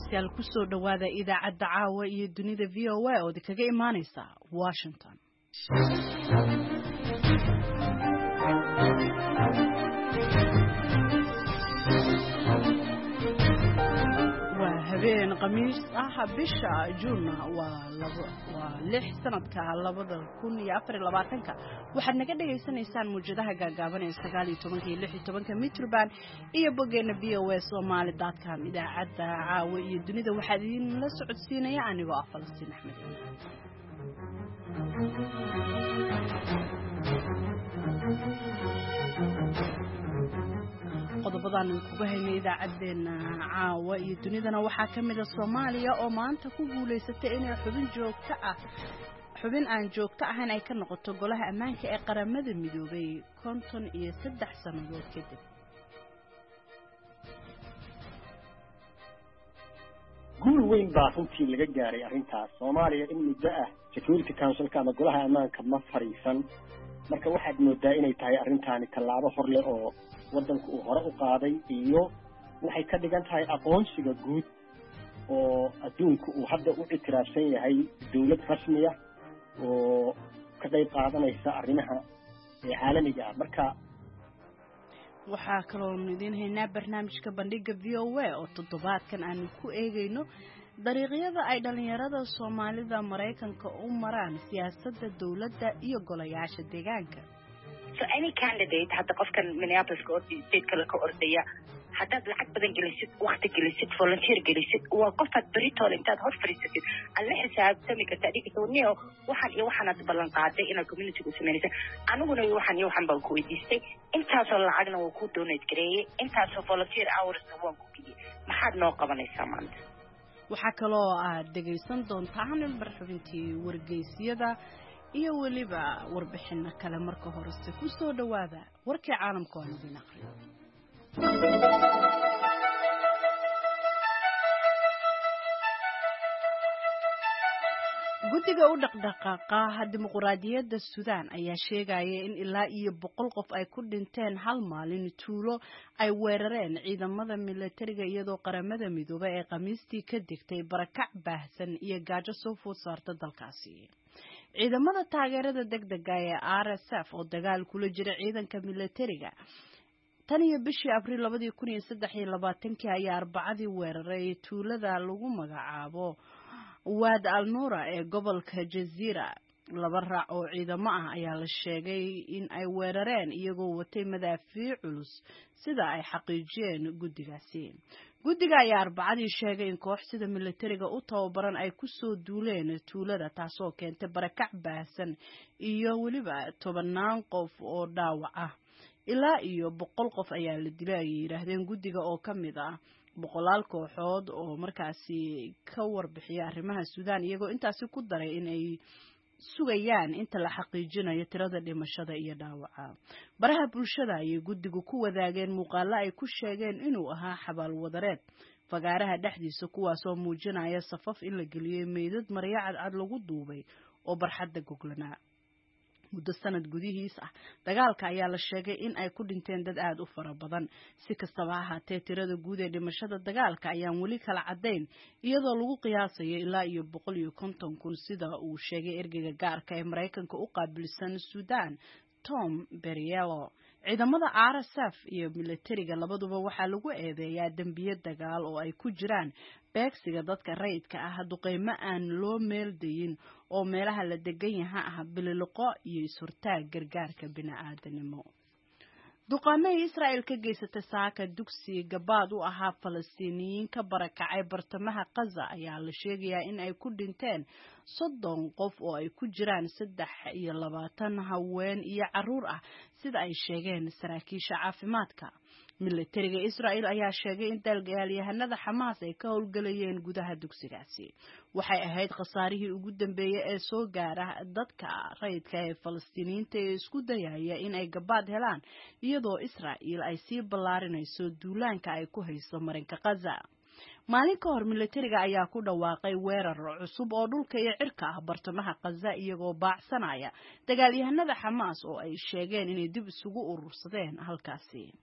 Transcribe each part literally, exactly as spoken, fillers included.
dhegeystayaal ku soo dhawaada idaacadda caawa iyo dunida V O A oo kaga imaaneysa Washington. waa habeen khamiis ah bisha Juun waa labo waa lix sanadka labada kun iyo afar iyo labaatanka waxaad naga dhageysanaysaan muujadaha gaagaaban ee sagaal iyo toban iyo lix iyo toban mitroband iyo bogeena V O A Somali dot com idaacadda caawa iyo dunida waxaad idin la socodsiinaya anigoo ah Falastiin Axmed. qodobadan kuga haynay idaacadeena caawa iyo dunidana waxaa kamid ah Soomaaliya oo maanta ku guuleysatay inay xubin joogto ah xubin aan joogto ahayn ay ka noqoto golaha ammaanka ee qaramada midoobay konton iyo saddex sanadood kadib. guul weyn baa runtii laga gaaray arrintaas. Soomaaliya in muddo ah Security Council ka ama golaha ammaanka ma fariisan, marka waxaad moodaa inay tahay arrintaani tallaabo hor leh oo waddanku uu hore u qaaday iyo waxay ka dhigan tahay aqoonsiga guud oo adduunku uu hadda u ictiraafsan yahay dawlad rasmi ah oo ka qayb qaadanaysa arrimaha caalamiga ah. marka waxaa kaloo idin haynaa barnaamijka bandhiga V O A oo toddobaadkan aanu ku eegayno dariiqyada ay dhalinyarada Soomaalida Mareykanka u maraan siyaasadda dawladda iyo golayaasha deegaanka. So any candidate hadda qofkan Minneapolis ka ordaya state kale ka ordaya haddaad lacag badan gelisid waqti gelisid volunteer gelisid waa qofkaad beritoole intaad hor fadhiisatid alla xisaabtami kartaa dhigatooniyo waxaan iyo waxaanaad ballan qaaday inaad community-ga u samaynaysa aniguna waxaan iyo waxaan baan ku weydiistay intaasoo lacagna waa ku donate gareeyey intaasoo volunteer hoursna waan ku geliyey maxaad noo qabanaysaa maanta. waxaa kaloo aad dhegaysan doontaan barxubintii wargeysyada iyo weliba warbixino kale. marka horese ku soo dhawaada warkii caalamka oo idin aqriyo. guddiga u dhaqdhaqaaqa dimuqraadiyadda Suudaan ayaa sheegaya in ilaa iyo boqol qof ay ku dhinteen hal maalin tuulo ay weerareen ciidamada militariga iyadoo qaramada midoobay ee Khamiistii ka digtay barakac baahsan iyo gaajo soo food saarta dalkaasi. ciidamada taageerada degdega ee R S F oo dagaal kula jira ciidanka militariga tan iyo bishii Abriil laba kun iyo saddex iyo labaatan ayaa Arbacadii weeraray tuulada lagu magacaabo Wad al-Nura ee gobolka Jazeera. laba raac oo ciidamo ah ayaa la sheegay in ay weerareen iyagoo watay madaafiic culus sida ay xaqiijiyeen guddigaasi. guddiga ayaa Arbacadii sheegay in koox sida militariga u tababaran ay ku soo duuleen tuulada taasoo keentay barakac baahsan iyo weliba tobanaan qof oo dhaawac ah. ilaa iyo boqol qof ayaa la dilay ay yiraahdeen guddiga oo kamid ah boqolaal kooxood oo markaasi ka warbixiya arrimaha Suudaan iyagoo intaasi ku daray in ay sugayaan inta la xaqiijinayo tirada dhimashada iyo dhaawaca. baraha bulshada ayay guddigu ku wadaageen muuqaalo ay ku sheegeen inuu ahaa xabaal wadareed fagaaraha dhexdiisa kuwaasoo muujinaya safaf in la geliyay meydad maryo cadcad lagu duubay oo barxadda goglana. muddo sanad gudihiis ah dagaalka ayaa la sheegay in ay ku dhinteen dad aad u fara badan. si kastaba ha ahaatee tirada guud ee dhimashada dagaalka ayaan weli kala cadayn iyadoo lagu qiyaasayo ilaa iyo boqol iyo konton kun sida uu sheegay ergeyga gaarka ee Mareykanka u qaabilsan Suudaan Tom Perriello. ciidamada R S F iyo militariga labaduba waxaa lagu eedeeyaa dambiyo dagaal oo ay ku jiraan beegsiga dadka rayidka ah duqeymo aan loo meel dayin oo meelaha la degan yahay ah biliqo iyo isurtaag gargaarka bini'aadanimo. duqaamay Israa'iil ka geysatay saaka dugsi gabaad u ahaa Falastiiniyiin ka barakacay bartamaha Gaza ayaa la sheegayaa in ay ku dhinteen soddon qof oo ay ku jiraan saddex iyo labaatan haween iyo carruur ah sida ay sheegeen saraakiisha caafimaadka. militariga Israa'iil ayaa sheegay in dagaalyahanada Xamaas ay ka howlgalayeen gudaha dugsigaasi. waxay ahayd khasaarihii ugu dambeeyay ee soo gaara dadka rayidka ee Falastiiniyiinta ee isku dayaya in ay gabaad helaan iyadoo Israa'iil ay sii ballaarinayso duulaanka ay ku hayso marinka Gaza. maalin ka hor militariga ayaa ku dhawaaqay weerar cusub oo dhulka iyo cirka ah bartamaha Gaza iyagoo baacsanaya dagaalyahanada Xamaas oo ay sheegeen inay dib isugu urursadeen halkaasi.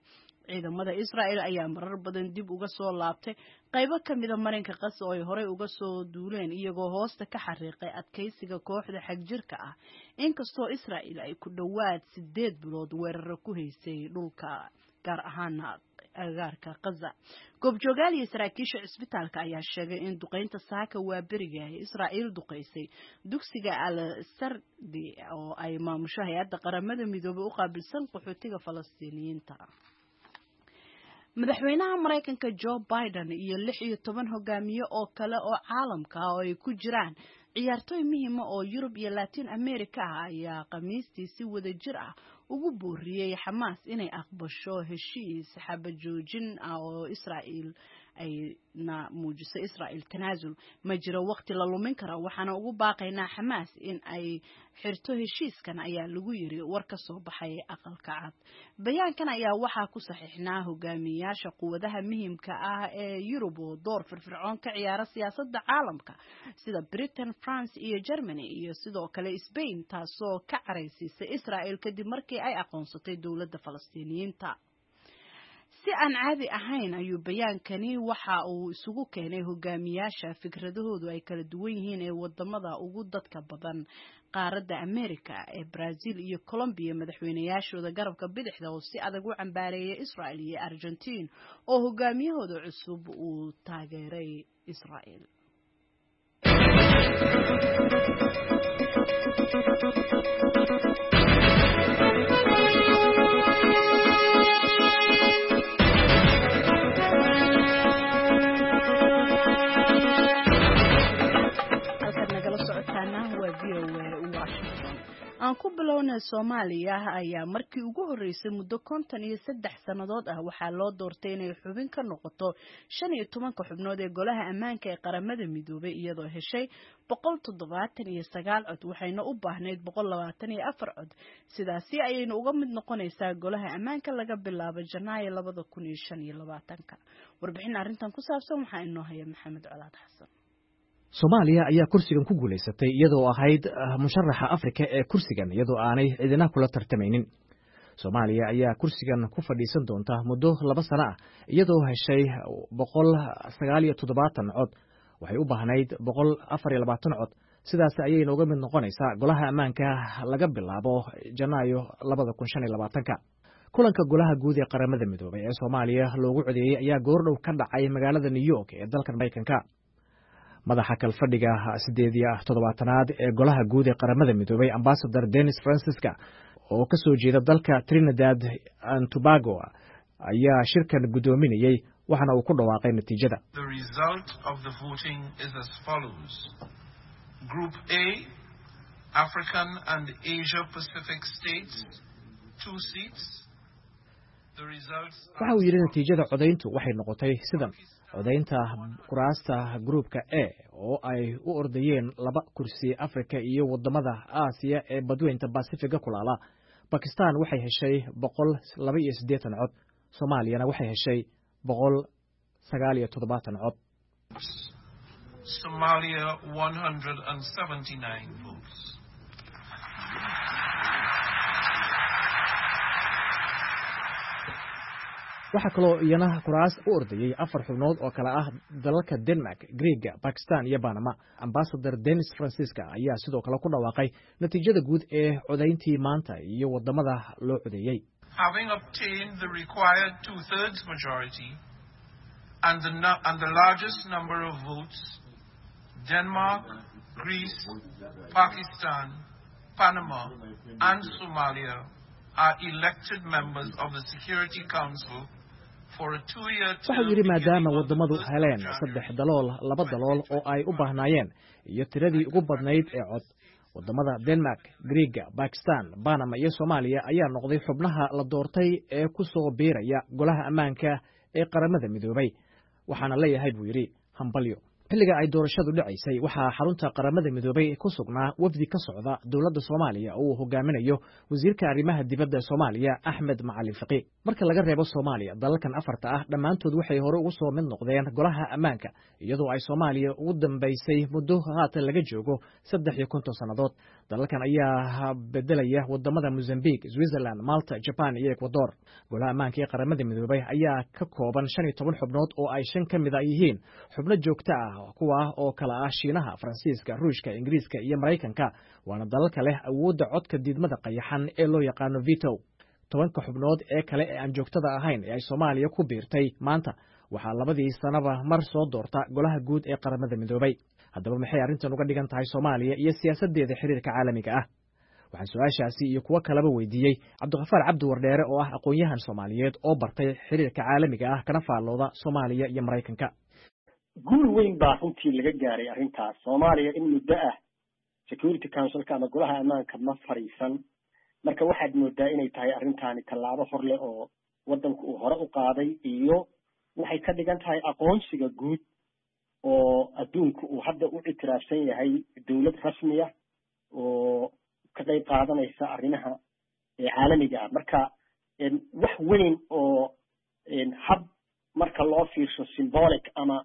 ciidamada Israel ayaa marar badan dib uga soo laabtay qaybo ka mid ah marinka Gaza oo ay horey uga soo duuleen iyagoo hoosta ka xariiqay adkeysiga kooxda xagjirka ah inkastoo Israel ay ku dhawaad sideed bilood weerar ku haysay dhulka gaar ahaan agaarka Gaza. Goobjoogaal iyo saraakiisha isbitaalka ayaa sheegay in duqeynta saaka waa beriga ay Israel duqeysay dugsiga Al-Sardi oo ay maamusho hay'adda qaramada midoobay u qaabilsan qaxootiga Falastiiniyiinta. Madaxweynaha Mareykanka Joe Biden iyo lix iyo toban hogaamiye oo kale oo caalamka ah oo ay ku jiraan ciyaartoy muhiim ah oo Yurub iyo Latin America ah ayaa Khamiistii si wada jir ah ugu booriyay Xamaas inay aqbasho heshiis xabajoojin ah oo Israel ay na muujisay Israel tanaasul ma jiro waqti la lumin karo waxaana ugu baaqaynaa Xamaas in ay xirto heshiiskan ayaa lagu yiri war ka soo baxay aqalka cad. Bayaankan ayaa waxaa ku saxiixnaa hogaamiyaasha quwadaha muhiimka ah ee Yurub oo door firfircoon ka ciyaara siyaasadda caalamka sida Britain, France iyo Germany iyo sidoo kale Spain taasoo ka caraysisay Israel kadib markii ay aqoonsatay dawladda Falastiiniyiinta. Si aan caadi ahayn ayuu bayaankani waxa uu isugu keenay hogaamiyaasha fikradahoodu ay kala duwan yihiin ee wadamada ugu dadka badan qaaradda America ee Brazil iyo Colombia madaxweynayaashooda garabka bidixda oo si adag u cambaareeyay Israel iyo Argentine oo hogaamiyahooda cusub uu taageeray Israel. aan ku bilownay Soomaaliya ayaa markii ugu horeysay muddo konton iyo saddex sanadood ah waxaa loo doortay inay xubin ka noqoto shan iyo toban xubnood ee golaha ammaanka ee qaramada midoobay iyadoo heshay boqol toddobaatan iyo sagaal cod waxayna u baahneyd boqol labaatan iyo afar cod sidaasi ayayna uga mid noqonaysaa golaha ammaanka laga bilaabo Janaayo labada kun iyo shan iyo labaatanka. Warbixin arrintan ku saabsan waxaa inoo haya Maxamed Colaad Xasan. Soomaaliya ayaa kursigan ku guuleysatay iyadoo ahayd musharaxa Afrika ee kursigan iyadoo aanay cidina kula tartamaynin. Soomaaliya ayaa kursigan ku fadhiisan doonta muddo laba sano ah iyadoo heshay boqol sagaal iyo toddobaatan cod waxay u baahnayd boqol afar iyo labaatan cod sidaas ayayna uga mid noqonaysaa golaha ammaanka laga bilaabo Janaayo labada kun shan iyo labaatanka. kulanka golaha guud ee qaramada midoobay ee Soomaaliya loogu codeeyay ayaa goordhow ka dhacay magaalada New York ee dalka Mareykanka. madaxa kalfadhiga sideed iyo toddobaatanaad ee golaha guud ee qaramada midoobay Ambassador Dennis Francisca oo ka soo jeeda dalka Trinidad and Tobago ayaa shirkan gudoominayay waxaana uu ku dhawaaqay natiijada. The result of the voting is as follows. Group A, African and Asia Pacific states, two seats. The results waxa uu yiri natiijada codeyntu waxay noqotay sidan. codeynta kuraasta groupka A oo ay u ordayeen laba kursi Afrika iyo wadamada Aasiya ee badweynta Pacifiga kulaala. Pakistan waxay heshay boqol laba iyo siddeetan cod, Soomaaliyana waxay heshay boqol sagaal iyo toddobaatan cod. Somalia one hundred seventy-nine votes. waxa kaloo iyana kuraas u ordayay afar xubnood oo kala ah dalalka Denmark, Greek, Pakistan iyo Panama. Ambassador Dennis Francisca ayaa sidoo kale ku dhawaaqay natiijada guud ee codeyntii maanta iyo wadamada loo codeeyay. Having obtained the required two-thirds majority and the and the largest number of votes, Denmark, Greece, Pakistan, Panama and Somalia are elected members of the Security Council. waxa yiri maadaama wadamadu heleen saddex dalool laba dalool oo ay u baahnaayeen iyo tiradii ugu badnayd ee cod wadamada Denmark, Greek, Pakistan, Panama iyo Soomaaliya ayaa noqday xubnaha la doortay ee ku soo biiraya golaha ammaanka ee qaramada midoobay waxaana leeyahay buu yiri hambalyo. xilliga ay doorashadu dhacaysay waxaa xarunta qaramada midoobay ku sugnaa wafdi ka socda dawladda Soomaaliya oo uu hogaaminayo wasiirka arrimaha dibadda Soomaaliya Axmed Macalin Faqi. marka laga reebo Soomaaliya dalalkan afarta ah dhammaantood waxay hore ugu soo mid noqdeen golaha ammaanka iyadoo ay Soomaaliya ugu dambeysay muddo haatan laga joogo saddex iyo konton sanadood dalalkan ayaa bedelaya wadamada Mozambique, Switzerland, Malta, Japan iyo Ecuador golaha ammaanka ee qaramada midoobay ayaa ka kooban shan iyo toban xubnood oo ay shan ka mid ah yihiin xubno joogto ah kuwa oo kala ah Shiinaha, Faransiiska, Ruushka, Ingiriiska iyo Mareykanka waana dalalka leh awoodda codka diidmada qayaxan ee loo yaqaano veto tobanka xubnood ee kale ee aan joogtada ahayn ee ay Soomaaliya ku biirtay maanta waxaa labadii sanaba mar soo doorta golaha guud ee qaramada midoobay haddaba maxay arrintan uga dhigan tahay Soomaaliya iyo siyaasadeeda xiriirka caalamiga ah waxaan su'aashaasi iyo kuwa kaleba weydiiyey Cabdiqafaar Cabdi Wardheere oo ah aqoon-yahan Soomaaliyeed oo bartay xiriirka caalamiga ah kana faallooda Soomaaliya iyo Mareykanka guul weyn baa runtii laga gaaray arrintaas Soomaaliya in muddo ah Security Council-ka ama golaha ammaanka ma fariisan marka waxaad moodaa inay tahay arrintaani tallaabo hor leh oo waddanku uu hore u qaaday iyo waxay ka dhigan tahay aqoonsiga guud oo adduunku uu hadda u ictiraafsan yahay dawlad rasmi ah oo ka qayb qaadanaysa arrimaha caalamiga ah marka wax weyn oo hab marka loo fiirsho symbolic ama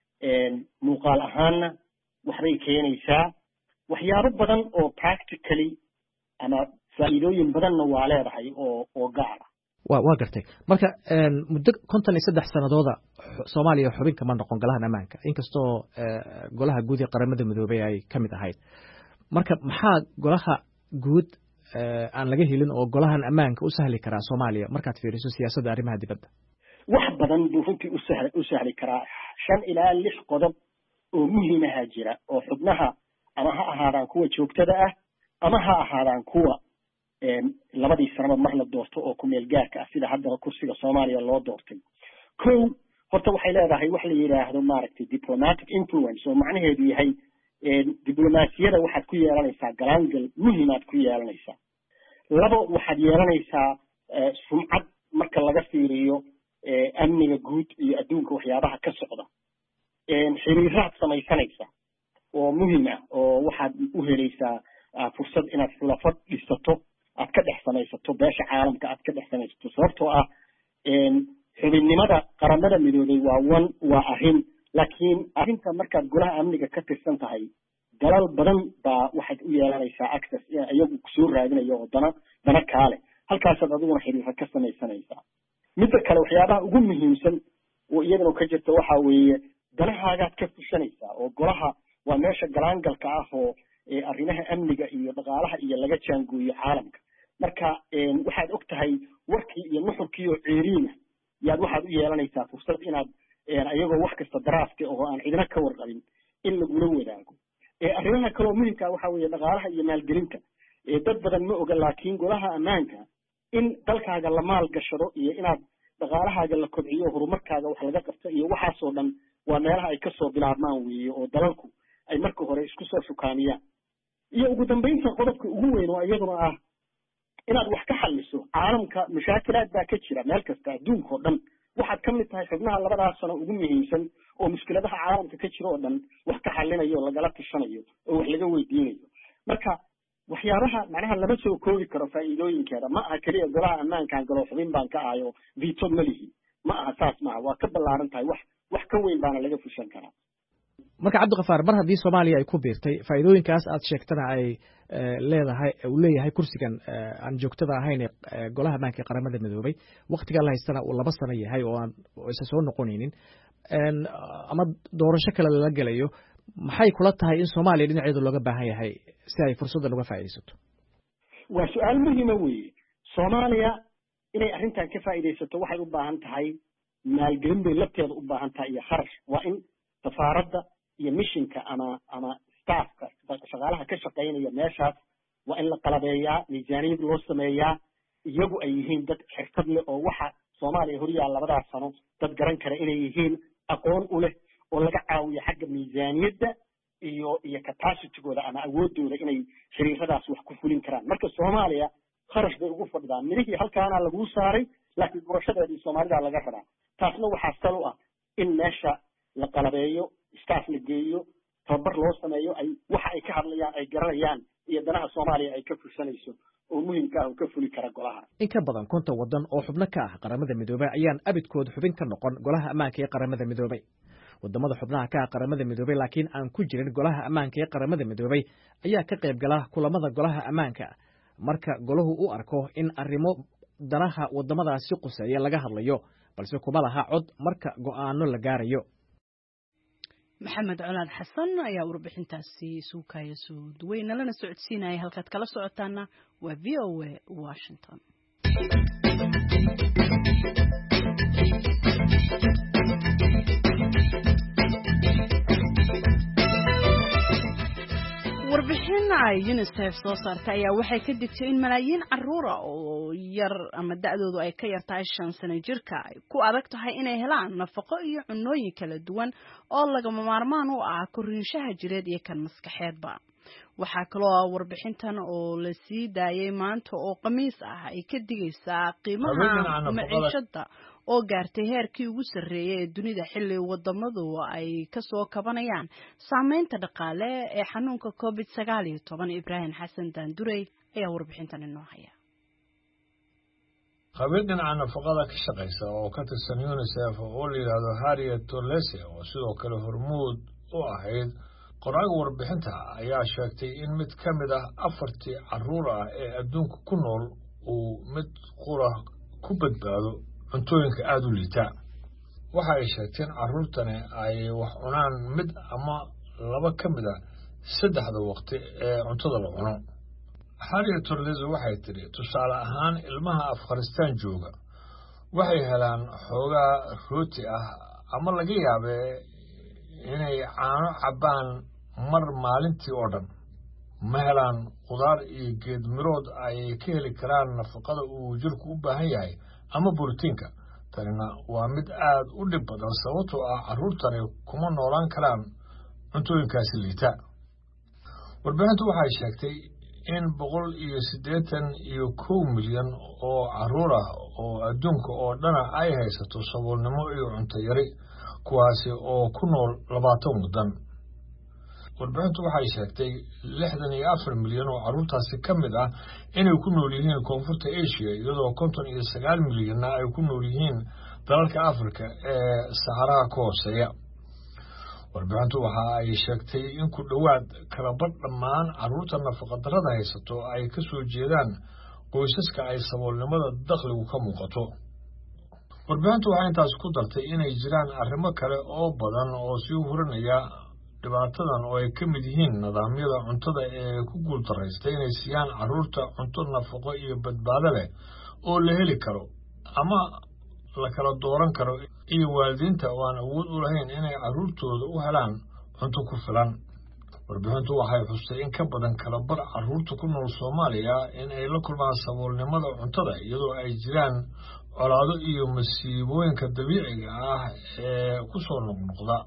muuqaal ahaanna waxbay keenaysaa waxyaabo badan oo practically ama faa'iidooyin badanna waa leedahay oo oo gaar ah waa waa gartay marka muddo konton iyo saddex sanadooda Soomaaliya xubin kama noqon golaha ammaanka inkastoo golaha guud ee qaramada midoobay ay kamid ahayd marka maxaa golaha guud aan laga helin oo golahan ammaanka u sahli karaa Soomaaliya markaad fiiriso siyaasadda arrimaha dibadda wax badan buu runtii u sahli u sahli karaa shan ilaa lix qodob oo muhiim ah jira oo xubnaha ama ha ahaadaan kuwa joogtada ah ama ha ahaadaan kuwa labadii sanaba mar la doorto oo ku meel gaarka ah sida hadda kursiga Soomaaliya loo doortay kow horta waxay leedahay wax la yiraahdo maaragtay diplomatic influence oo macnaheedu yahay diblomaasiyada waxaad ku yeelanaysaa galaangal muhiimaad ku yeelanaysaa labo waxaad yeelanaysaa sumcad marka laga fiiriyo amniga guud iyo adduunka waxyaabaha ka socda xiriiraad samaysanaysa oo muhiim ah oo waxaad u helaysaa fursad inaad xulafo dhisato aad ka dhex samaysato beesha caalamka aad ka dhex samaysato sababtoo ah xubinnimada qaramada midoobay waa wan waa arrin laakiin arrinta markaad golaha amniga ka tirsan tahay dalal badan baa waxaad u yeelanaysaa access iyagu kusoo raadinayo oo dana dana kaale halkaasaad adiguna xiriirka ka samaysanaysaa midda kale waxyaabaha ugu muhiimsan oo iyadana ka jirta waxa weeye danahaagaad ka fushanaysaa oo golaha waa meesha galaangalka ah oo arrimaha amniga iyo dhaqaalaha iyo laga jaangooyo caalamka marka waxaad og tahay warkii iyo nuxurkii oo ceeriina yaad waxaad u yeelanaysaa fursad inaad ayagoo wax kasta daraafka oo aan cidina ka warqabin in lagula wadaago arrimaha kale oo muhiimka waxa weeye dhaqaalaha iyo maalgelinta dad badan ma oga laakiin golaha ammaanka in dalkaaga la maal gashado iyo inaad dhaqaalahaaga la kobciyo horumarkaaga wax laga qabto iyo waxaasoo dhan waa meelaha ay kasoo bilaabmaan weeye oo dalalku ay marka hore isku soo shukaamiyaan iyo ugu dambeynta qodobka ugu weyn oo iyaduna ah inaad wax ka xalliso caalamka mashaakilaad baa ka jira meel kasta adduunka oo dhan waxaad ka mid tahay xubnaha labadaas sano ugu muhiimsan oo mushkiladaha caalamka ka jira oo dhan wax ka xallinayo oo lagala tashanayo oo wax laga weydiinayo marka waxyaabaha macnaha lama soo koobi karo faa'iidooyinkeeda ma aha keliya golaha ammaankaan galo xubin baan ka ahayo veto ma lihi ma aha saas maaha waa ka ballaaran tahay wax wax ka weyn baana laga fushan karaa marka Cabdiqafaar mar haddii Soomaaliya ay ku biirtay faa'iidooyinkaas aad sheegtana ay leedahay uu leeyahay kursigan aan joogtada ahayn ee golaha ammaanka ee qaramada midoobay waqtiga la haystana uu laba sano yahay oo aan isa soo noqonaynin ama doorasho kale la galayo maxay kula tahay in Soomaaliya dhinaceedu looga baahan yahay si ay fursadda uga faa'iideysato waa su'aal muhiim ah weeye Soomaaliya inay arrintan ka faa'iideysato waxay u baahan tahay maalgelin bay lafteeda u baahan tahay iyo kharash waa in safaaradda iyo missionka ama ama staffka shaqaalaha ka shaqeynaya meeshaas waa in la qalabeeyaa miisaaniyad loo sameeyaa iyagu ay yihiin dad xirfad leh oo waxa Soomaaliya horyaal labadaas sano dad garan kara inay yihiin aqoon u leh oo laga caawiyo xagga miisaaniyadda iyo iyo capacity-gooda ama awoodooda inay xiriiradaas wax ku fulin karaan marka Soomaaliya kharash bay ugu fadhidaan midihii halkaana lagu saaray laakiin gurashadeedii Soomaalida laga rabaa taasna waxaa sal u ah in meesha la qalabeeyo staff la geeyo tababar loo sameeyo ay waxa ay ka hadlayaan ay garanayaan iyo danaha Soomaaliya ay ka fursanayso oo muhiimka ah oo ka fuli kara golaha. In ka badan konton waddan oo xubno ka ah qaramada midoobay ayaan abidkood xubin ka noqon golaha ammaanka ee qaramada midoobay. wadamada xubnaha ka ah qaramada midoobay laakiin aan ku jirin golaha ammaanka ee qaramada midoobay ayaa ka qayb gala kulamada golaha ammaanka marka golahu u arko in arrimo danaha wadamadaasi quseeya laga hadlayo balse kuma laha cod marka go'aano la gaarayo. maxamed colaad xasan ayaa warbixintaasi suukaya soo duway nalana socodsiinaya halkaad kala socotaana waa v o a Washington. warbixin ay UNICEF soo saartay ayaa waxay ka digtay in malaayiin carruur ah oo yar ama da'doodu ay ka yartahay shan sano jirka ay ku adag tahay inay helaan nafaqo iyo cunooyin kala duwan oo lagama maarmaan u ah koriinshaha jireed iyo kan maskaxeedba. waxaa kaloo warbixintan oo la sii daayay maanta oo khamiis ah ay ka digaysaa qiimaha maciishada oo gaartay heerkii ugu sarreeyay ee dunida xilli wadamadu ay ka soo kabanayaan saameynta dhaqaale ee xanuunka covid sagaal iyo toban. Ibrahim Xasan Daandurey ayaa warbixintan inoo haya. qabiil dhinaca nafaqada ka shaqeysa oo ka tirsan UNICEF oo la yiraahdo Harriet Tolese oo sidoo kale hormuud u ahayd qoraaga warbixinta ayaa sheegtay in mid ka mid ah afartii carruur ah ee adduunka ku nool uu mid qura ku badbaado cuntooyinka aada u liita. waxa ay sheegteen carruurtani ay wax cunaan mid ama laba ka mid a saddexda waqti ee cuntada la cuno. Harriet Tolese waxay tiri tusaale ahaan ilmaha Afghanistan jooga waxay helaan xoogaa rooti ah ama laga yaabee inay caano cabbaan mar maalintii oo dhan. ma helaan qudaar iyo geed mirood ay ka heli karaan nafaqada uu jirku u baahan yahay ama borotiinka. tanina waa mid aad u dhib badan sababtoo ah carruurtani kuma noolaan karaan cuntooyinkaasi liita. warbixintu waxay sheegtay in boqol iyo siddeetan iyo kow milyan oo carruur ah oo adduunka oo dhana ay haysato saboolnimo iyo cunto yari kuwaasi oo ku nool labaatan waddan. warbixintu waxay sheegtay lixdan iyo afar milyan oo carruurtaasi ka mid ah inay ku nool yihiin koonfurta Asia iyadoo konton iyo sagaal milyanna ay ku nool yihiin dalalka Afrika ee Saharaha ka hooseeya. warbixintu waxa ay sheegtay in ku dhowaad kala badh dhammaan carruurta nafaqa darrada haysato ay ka soo jeedaan qoysaska ay saboolnimada dakhligu ka muuqato. warbixintu waxay intaas ku dartay inay jiraan arrimo kale oo badan oo sii hurinaya dhibaatadan oo ay ka mid yihiin nidaamyada cuntada ee ku guuldarraystay inay siiyaan carruurta cunto nafaqo iyo badbaado leh oo la heli karo ama la kala dooran karo iyo waalidiinta oo aan awood u lahayn inay carruurtooda u helaan cunto ku filan. warbixintu waxay xustay in ka badan kala bar carruurta ku nool Soomaaliya in ay la kulmaan saboolnimada cuntada iyadoo ay jiraan colaado iyo masiibooyinka dabiiciga ah ee ku soo noqnoqda.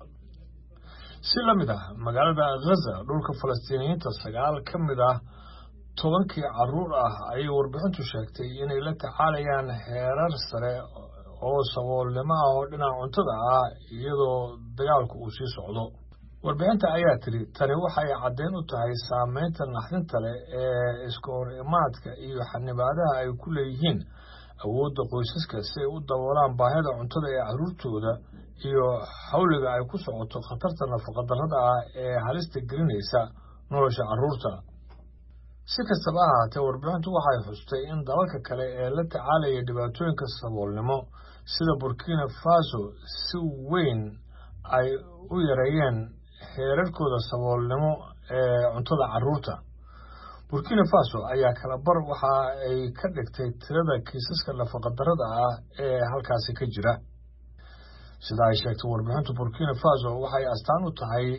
si la mid ah magaalada Gaza dhulka Falastiiniyiinta sagaal ka mid ah tobankii carruur ah ayay warbixintu sheegtay inay la tacaalayaan heerar sare oo saboolnimo ah oo dhinaca cuntada ah iyadoo dagaalku uu sii socdo. warbixinta ayaa tiri tani waxay caddeyn u tahay saameynta naxdinta leh ee iska hor imaadka iyo xanibaadaha ay ku leeyihiin awoodda qoysaska si ay u daboolaan baahida cuntada ee carruurtooda iyo xawliga ay ku socoto khatarta nafaqa darrada ah ee halista gelinaysa nolosha carruurta. si kastaba ha ahaatee warbixintu waxay xustay in dalalka kale ee la tacaalaya dhibaatooyinka saboolnimo sida Burkina Faso si weyn ay u yareeyeen heerarkooda saboolnimo ee cuntada carruurta. Burkina Faso ayaa kala bar waxa ay ka dhigtay tirada kiisaska nafaqa darrada ah ee halkaasi ka jira. sida ay sheegtay warbixintu Burkina Faso waxay astaan u tahay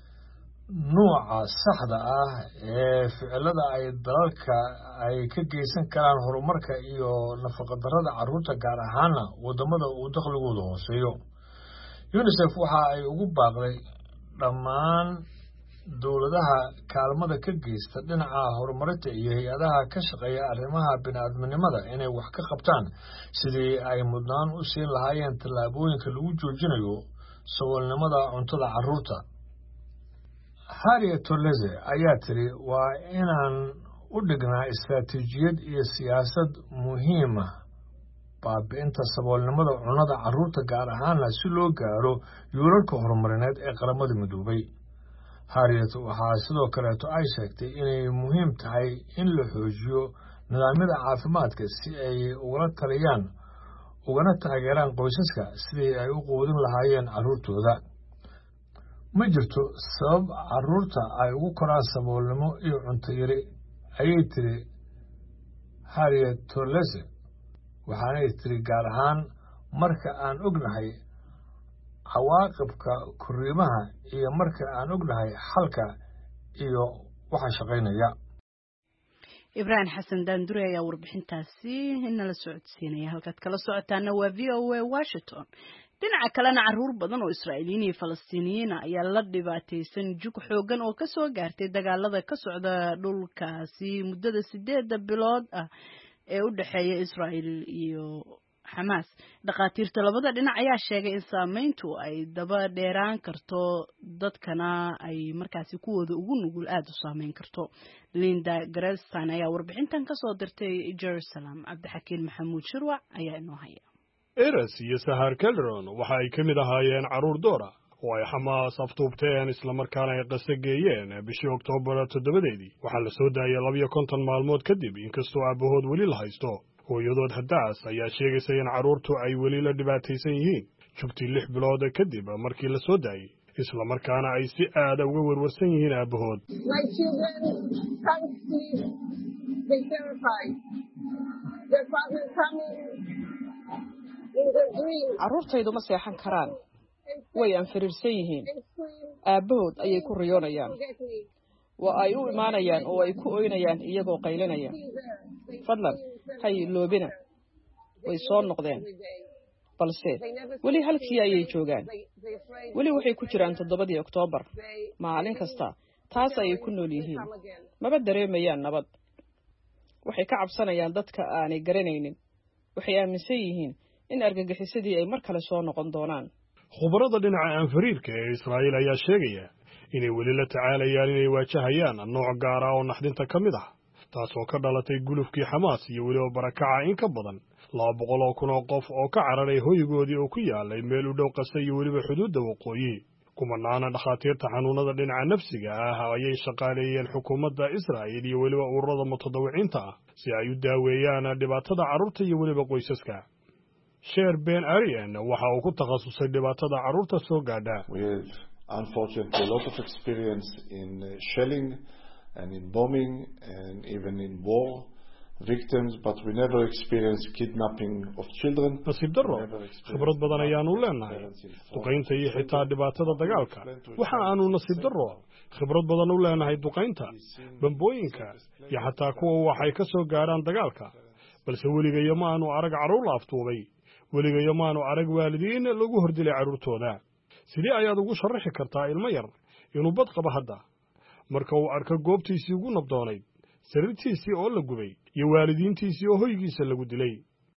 nooca saxda ah ee ficilada ay dalalka ay ka geysan karaan horumarka iyo nafaqa darrada carruurta gaar ahaana wadamada uu dakhligooda hooseeyo. UNICEF waxa ay ugu baaqday dhammaan dowladaha kaalmada ka geysta dhinaca horumarinta iyo hay-adaha ka shaqeeya arrimaha bini'aadminimada inay wax ka qabtaan sidii ay mudnaan u siin lahaayeen tallaabooyinka lagu joojinayo saboolnimada cuntada carruurta. Harriet Tolese ayaa tiri waa inaan u dhignaa istaraatiijiyad iyo siyaasad muhiima baabi'inta saboolnimada cunnada carruurta gaar ahaanna si loo gaaro yoolalka horumarineed ee qaramada midoobay. harriet waxaa sidoo kaleeto ay sheegtay inay muhiim tahay in la xoojiyo nidaamyada caafimaadka si ay ugala taliyaan ugana taageeraan qoysaska sidii ay u quudin lahaayeen carruurtooda. ma jirto sabab carruurta ay ugu koraan saboolnimo iyo cunto yari, ayay tiri harriet tolese, waxaanay tiri gaar ahaan marka aan ognahay cawaaqibka korriimaha iyo marka aan ognahay xalka iyo waxa shaqaynaya. ibraahim xasan daandure ayaa warbixintaasi inala socodsiinaya. halkaad kala socotaana waa v o a Washington. dhinaca kalena carruur badan oo Israa'iiliyiin iyo Falastiiniyiin ayaa la dhibaataysan jug xoogan oo ka soo gaartay dagaalada ka socda dhulkaasi muddada sideeda bilood ah ee u dhaxeeya Israa'iil iyo Xamaas. dhaqaatiirta labada dhinac ayaa sheegay in saameyntu ay daba dheeraan karto dadkana ay markaasi kuwooda ugu nugul aad u saameyn karto. Linda Grasstein ayaa warbixintan ka soo dirtay Jerusalem. Cabdixakiin Maxamuud Shirwac ayaa inoo haya. Eres iyo Sahar Calderon waxa ay ka mid ahaayeen carruur doora oo ay Xamaas aftuubteen isla markaana ay qasageeyeen bishii Oktoobar toddobadeedii. waxaa la soo daayay labiyo konton maalmood kadib inkastoo aabahood weli la haysto. hooyadood Hadaas ayaa sheegaysa in carruurtu ay weli la dhibaataysan yihiin jugtii lix bilood kadib markii la soo daayay, isla markaana ay si aad uga warwarsan yihiin aabahood. carruurtaydu ma seexan karaan, way anfiriirsan yihiin. aabbahood ayay ku riyoonayaan, waa ay u imaanayaan oo ay ku oynayaan iyagoo qaylinaya. fadlan hay loobina, way soo noqdeen, balse weli halkii ayay joogaan. weli waxay ku jiraan toddobadii Oktoobar. maalin kasta taas ayay ku nool yihiin, maba dareemayaan nabad. waxay ka cabsanayaan dadka aanay garanaynin. waxay aaminsan yihiin in argagixisadii ay mar kale soo noqon doonaan. khubarada dhinaca anfariirka ee Israa'iil ayaa sheegaya inay weli la tacaalayaan inay waajahayaan nooc gaar ah oo naxdinta ka mid ah, taasoo ka dhalatay gulufkii Xamaas iyo weliba barakaca in ka badan laba boqol oo kun oo qof oo ka cararay hoygoodii oo ku yaalay meel u dhow Qasa iyo weliba xuduudda waqooyi. kumanaana dhakhaatiirta xanuunada dhinaca nafsiga ah ayay shaqaaleeyeen xukuumadda Israa'iil iyo weliba ururada mutadawiciinta ah si ay u daaweeyaan dhibaatada carruurta iyo weliba qoysaska. Sheer Ben Arian waxa uu ku takhasusay dhibaatada carruurta soo gaadha. Unfortunately, a lot of experience in uh, shelling and in bombing and even in war victims, but we never experienced kidnapping of children. nasiib darro khibrad badan ayaanu leenahay duqaynta iyo xitaa dhibaatada dagaalka. waxa aanu nasiib darro khibrad badan u leenahay duqaynta, bambooyinka iyo xataa kuwa waxay ka soo gaaraan dagaalka, balse weligayo ma aanu arag carruur la aftuubay, weligayo ma aanu arag waalidiin lagu hordilay carruurtooda. sidee ayaad ugu sharaxi kartaa ilmo yar inuu bad qabo hadda marka uu arko goobtiisii ugu nabdoonayd, sariirtiisii oo la gubay iyo waalidiintiisii oo hoygiisa lagu dilay?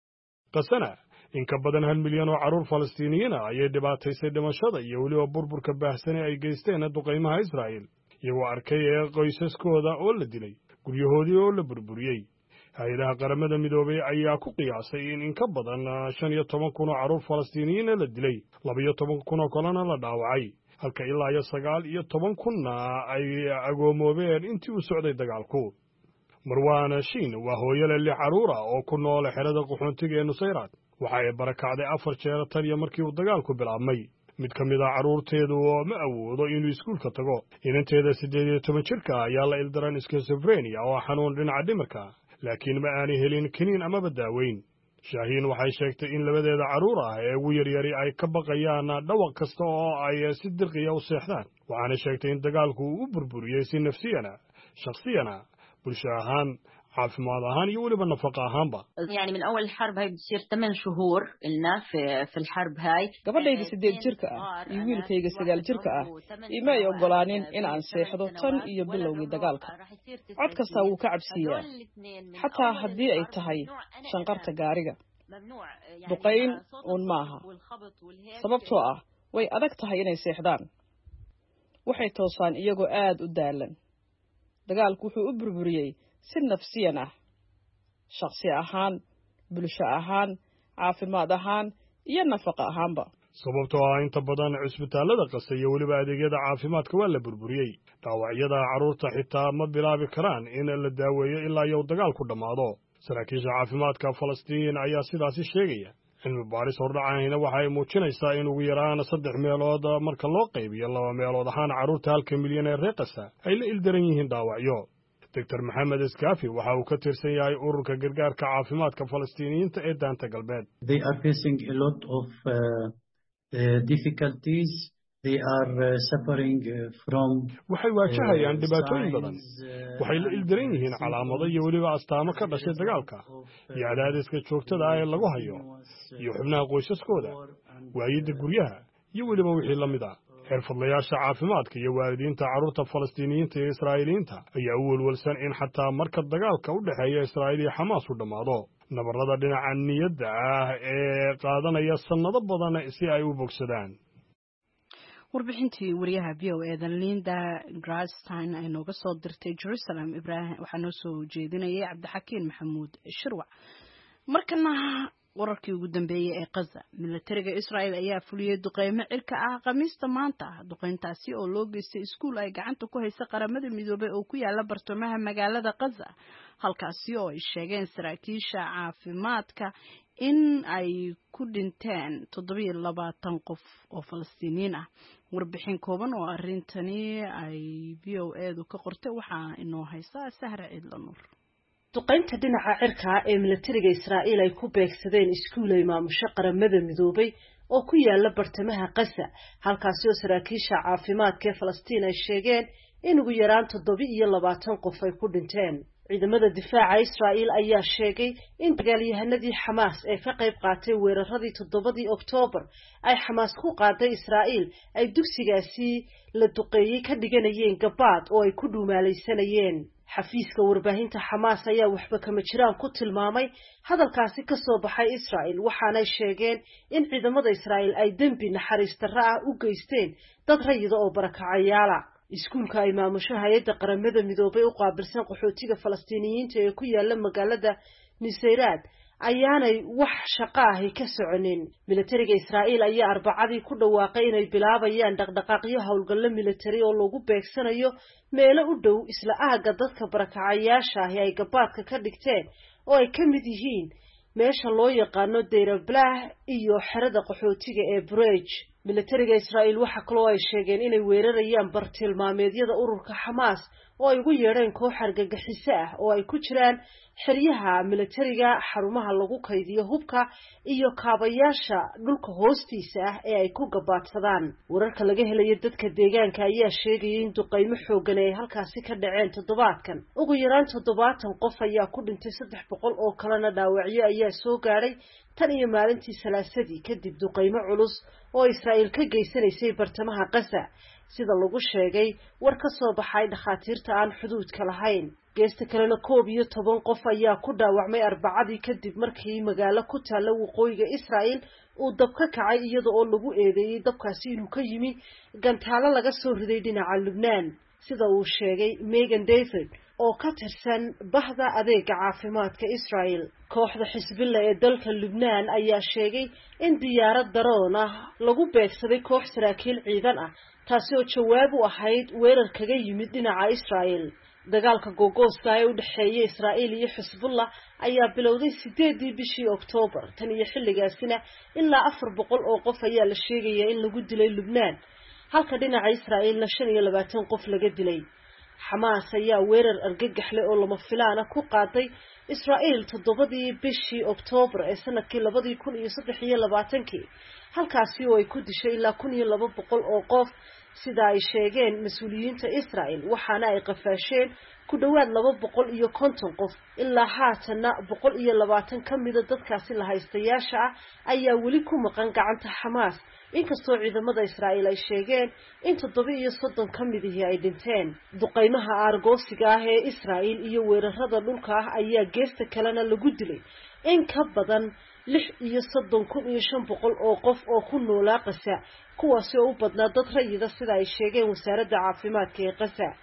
qasana in ka badan hal milyan oo carruur Falastiiniyiin ah ayay dhibaataysay dhimashada iyo weliba burburka baahsan ee ay geysteen duqaymaha Israa'iil, iyagoo arkay ee qoysaskooda oo la dilay, guryahoodii oo la burburiyey. hay'adaha qaramada midoobay ayaa ku qiyaasay in in ka badan shan iyo toban kun oo carruur Falastiiniyiin la dilay, laba iyo toban kun oo kalena la dhaawacay, halka ilaa iyo sagaal iyo toban kunna ay agoomoobeen intii uu socday dagaalku. Marwan Shiin waa hooyo leh lix carruur ah oo ku nool xerada qaxoontiga ee Nusayraad. waxa ay barakacday afar jeer tan iyo markii uu dagaalku bilaabmay. mid ka mid ah carruurteedu ma awoodo inuu iskuulka tago. inanteeda siddeed iyo toban jirka ayaa la ildaran schizophrenia oo xanuun dhinaca dhimirka, laakiin ma aanay helin kiniin amaba daaweyn. Shaahiin waxay sheegtay in labadeeda carruur ah ee ugu yaryari ay ka baqayaan dhawaq kasta oo ay si dirqiya u seexdaan. waxaana sheegtay in dagaalku uu u burburiyey si nafsiyana, shakhsiyana, bulsho ahaan, caafimaad ahaan iyo weliba nafaqo ahaanba. يعني من أول الحرب هاي بتصير ثمان شهور لنا في في الحرب هاي. gabadhayda sideed jirka ah iyo wiilkayga sagaal jirka ah ima ay ogolaanin in aan seexdo tan iyo bilowgii dagaalka. cod kasta wuu ka cabsiyaa, xataa haddii ay tahay shanqarta gaariga. duqayn uun maaha, sababtoo ah way adag tahay inay seexdaan. waxay toosaan iyagoo aad u daalan. dagaalku wuxuu u burburiyey si nafsiyan ah shakhsi ahaan bulsho ahaan caafimaad ahaan iyo nafaqo ahaanba sababtoo ah inta badan cusbitaalada qasa iyo weliba adeegyada caafimaadka waa la burburiyey dhaawacyada carruurta xitaa ma bilaabi karaan in la daaweeyo ilaa iyo dagaalku dhammaado saraakiisha caafimaadka falastiin ayaa sidaasi sheegaya cilmi baaris hordhacahina waxa ay muujinaysaa in ugu yaraan saddex meelood marka loo qaybiyo laba meelood ahaan carruurta halka milyan ee reer qasa ay la ildaran yihiin dhaawacyo doctor maxamed iskaafi waxa uu ka tirsan yahay ururka gargaarka caafimaadka falastiiniyiinta ee daanta galbeed waxay waajahayaan dhibaatooyin badan waxay la ildaran yihiin calaamado iyo weliba astaamo ka dhashay dagaalka iyo cadaadiska joogtada ah ee lagu hayo iyo xubnaha qoysaskooda waayidda guryaha iyo weliba wixii la mid ah xirfadlayaasha caafimaadka iyo waalidiinta carruurta falastiiniyiinta iyo israa'iiliyiinta ayaa u welwelsan in xataa marka dagaalka u dhexeeya israa'iil iyo xamaas u dhammaado nabarrada dhinaca niyadda ah ee qaadanaya sannado badan si ay u bogsadaan warbixintii wariyaha v o e da Linda Grasstein ay nooga soo dirtay Jerusalem Ibrahim waxaa noo soo jeedinayay Cabdixakiin Maxamuud Shirwac markana wararkii ugu dambeeyay ee Gaza militariga Israa'iil ayaa fuliyay duqeymo cirka ah Khamiista maanta duqeyntaasi oo loo geystay iskuul ay gacanta ku haysa qaramada midoobay oo ku yaala bartamaha magaalada Gaza halkaasi oo ay sheegeen saraakiisha caafimaadka in ay ku dhinteen toddoba iyo labaatan qof oo Falastiiniin ah warbixin kooban oo arintani ay V O A du ka qortay waxa inoo haysa Sahra Ciidlanuur duqeynta dhinaca cirka ee militariga Israa'iil ay ku beegsadeen iskuul ay maamusho qaramada midoobay oo ku yaala bartamaha Gaza halkaasi oo saraakiisha caafimaadka ee Falastiin ay sheegeen in ugu yaraan toddoba iyo labaatan qof ay ku dhinteen ciidamada difaaca Israa'iil ayaa sheegay in dagaalyahanadii Xamaas ee ka qayb qaatay weeraradii toddobadii Oktoobar ay Xamaas ku qaaday Israa'iil ay dugsigaasi la duqeeyay ka dhiganayeen gabaad oo ay ku dhuumaalaysanayeen xafiiska warbaahinta Xamaas ayaa waxba kama jiraan ku tilmaamay hadalkaasi ka soo baxay Israa'iil waxaana ay sheegeen in ciidamada Israa'iil ay dambi naxariis darro ah u geysteen dad rayida oo barakacayaala iskuulka ay maamusho hay'adda qaramada midoobay u qaabilsan qaxootiga Falastiiniyiinta ee ku yaala magaalada Nusayraad ayaanay wax shaqo ah ka soconin militariga Israa'iil ayaa arbacadii ku dhawaaqay inay bilaabayaan dhaqdhaqaaqyo howlgallo militari oo lagu beegsanayo meelo u dhow isla aaga dadka barakacayaasha ah ay gabaadka ka dhigteen oo ay ka mid yihiin meesha loo yaqaano Deir al-Balah iyo xerada qaxootiga ee Bridge militariga Israa'iil waxa kaloo ay sheegeen inay weerarayaan bartilmaameedyada ururka Xamaas oo ay ugu yeedheen koox argagixiso ah oo ay ku jiraan xeryaha militariga xarumaha lagu kaydiyo hubka iyo kaabayaasha dhulka hoostiisa ah ee ay ku gabaadsadaan wararka laga helayo dadka deegaanka ayaa sheegaya in duqeymo xoogan ay halkaasi ka dhaceen toddobaadkan ugu yaraan toddobaatan qof ayaa ku dhintay saddex boqol oo kalena dhaawacyo ayaa soo gaadhay tan iyo maalintii salaasadii kadib duqeymo culus oo Israa'iil ka geysanaysay bartamaha Gaza sida lagu sheegay war ka soo baxay dhakhaatiirta aan xuduudka lahayn geesta kalena koob iyo toban qof ayaa ku dhaawacmay arbacadii kadib markii magaalo ku taala waqooyiga Israa'iil uu dab ka kacay iyadoo oo lagu eedeeyay dabkaasi inuu ka yimi gantaalo laga soo riday dhinaca Lubnaan sida uu sheegay Megan David oo ka tirsan bahda adeega caafimaadka Israa'iil kooxda Xisbullah ee dalka Lubnaan ayaa sheegay in diyaarad daroon ah lagu beegsaday koox saraakiil ciidan ah taasi oo jawaab u ahayd weerar kaga yimid dhinaca Israa'iil dagaalka googooska ee u dhaxeeya Israa'iil iyo Xisbullah ayaa bilowday sideedii bishii Oktoobar tan iyo xilligaasina ilaa afar boqol oo qof ayaa la sheegaya in lagu dilay Lubnaan halka dhinaca Israa'iilna shan iyo labaatan qof laga dilay Xamaas ayaa weerar argagax leh oo lama filaan ah ku qaaday Israa'iil toddobadii bishii Oktoobar ee sanadkii laba kun iyo saddex iyo labaatan halkaasi oo ay ku dishay ilaa kun iyo laba boqol oo qof sida ay sheegeen mas'uuliyiinta Israa'iil waxaana ay qafaasheen ku dhawaad laba boqol iyo konton qof ilaa haatana boqol iyo labaatan ka mid ah dadkaasi la haystayaasha ah ayaa weli ku maqan gacanta Xamaas inkastoo ciidamada Israa'iil ay sheegeen in toddoba iyo soddon ka mid ah ay dhinteen duqeymaha aargoosiga ah ee Israa'iil iyo weerarada dhulka ah ayaa geesta kalena lagu dilay in ka badan lix iyo soddon kun iyo shan boqol oo qof oo ku noolaa Gaza kuwaas oo u badnaa dad rayida sida ay sheegeen wasaaradda caafimaadka ee Gaza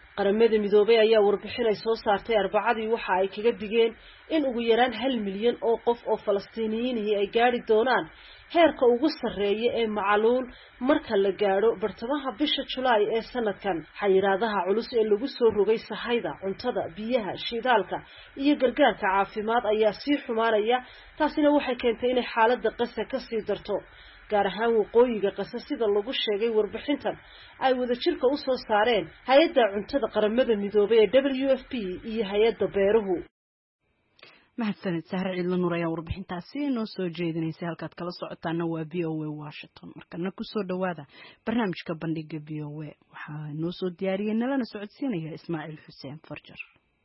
qaramada midoobay ayaa warbixin ay soo saartay arbacadii waxa ay kaga digeen in ugu yaraan hal milyan oo qof oo falastiiniyiin ay gaari doonaan heerka ugu sarreeya ee macaluul marka la gaadho bartamaha bisha Julaay ee sanadkan. xayiraadaha culus ee lagu soo rogay sahayda cuntada, biyaha, shidaalka iyo gargaarka caafimaad ayaa sii xumaanaya, taasina waxay keentay in xaaladda Gaza ka sii darto, gaar ahaan waqooyiga Gaza sida lagu sheegay warbixintan ay wadajirka u soo saareen hay'adda cuntada qaramada midoobay ee W F P iyo hay'adda beeruhu. mahadsanid sahre ciidla nuur ayaa warbixintaasi noo soo jeedinaysay. halkaad kala socotaana waa V O A Washington. markana kusoo dhawaada barnaamijka bandhiga V O A waxaa noo soo diyaariyey nalana socodsiinaya Ismaaciil Xuseen Farjar.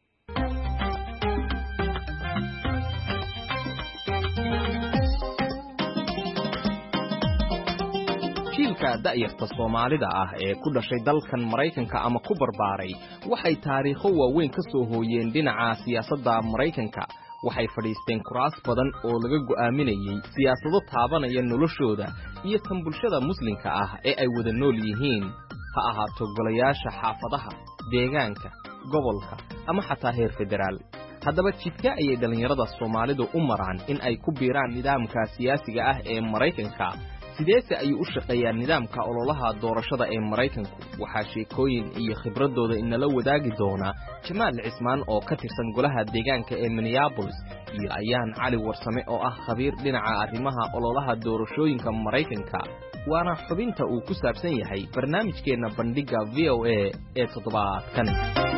jiilka da'yarta Soomaalida ah ee ku dhashay dalkan Mareykanka ama ku barbaaray waxay taariikho waaweyn ka soo hooyeen dhinaca siyaasadda Mareykanka. waxay fadhiisteen kuraas badan oo laga go'aaminayay siyaasado taabanaya noloshooda iyo tan bulshada muslimka ah ee ay wada nool yihiin, ha ahaato golayaasha xaafadaha, deegaanka, gobolka ama xataa heer federaal. haddaba jidka ayay dhalinyarada Soomaalidu u maraan in ay ku biiraan nidaamka siyaasiga ah ee Mareykanka. sideese ayuu u shaqeeyaa nidaamka ololaha doorashada ee Mareykanku? waxaa sheekooyin iyo khibradooda inala wadaagi doona Jamaal Cismaan oo ka tirsan golaha deegaanka ee Minneapolis iyo Ayaan Cali Warsame oo ah khabiir dhinaca arrimaha ololaha doorashooyinka Mareykanka. waana xubinta uu ku saabsan yahay barnaamijkeena bandhiga V O A ee toddobaadkan.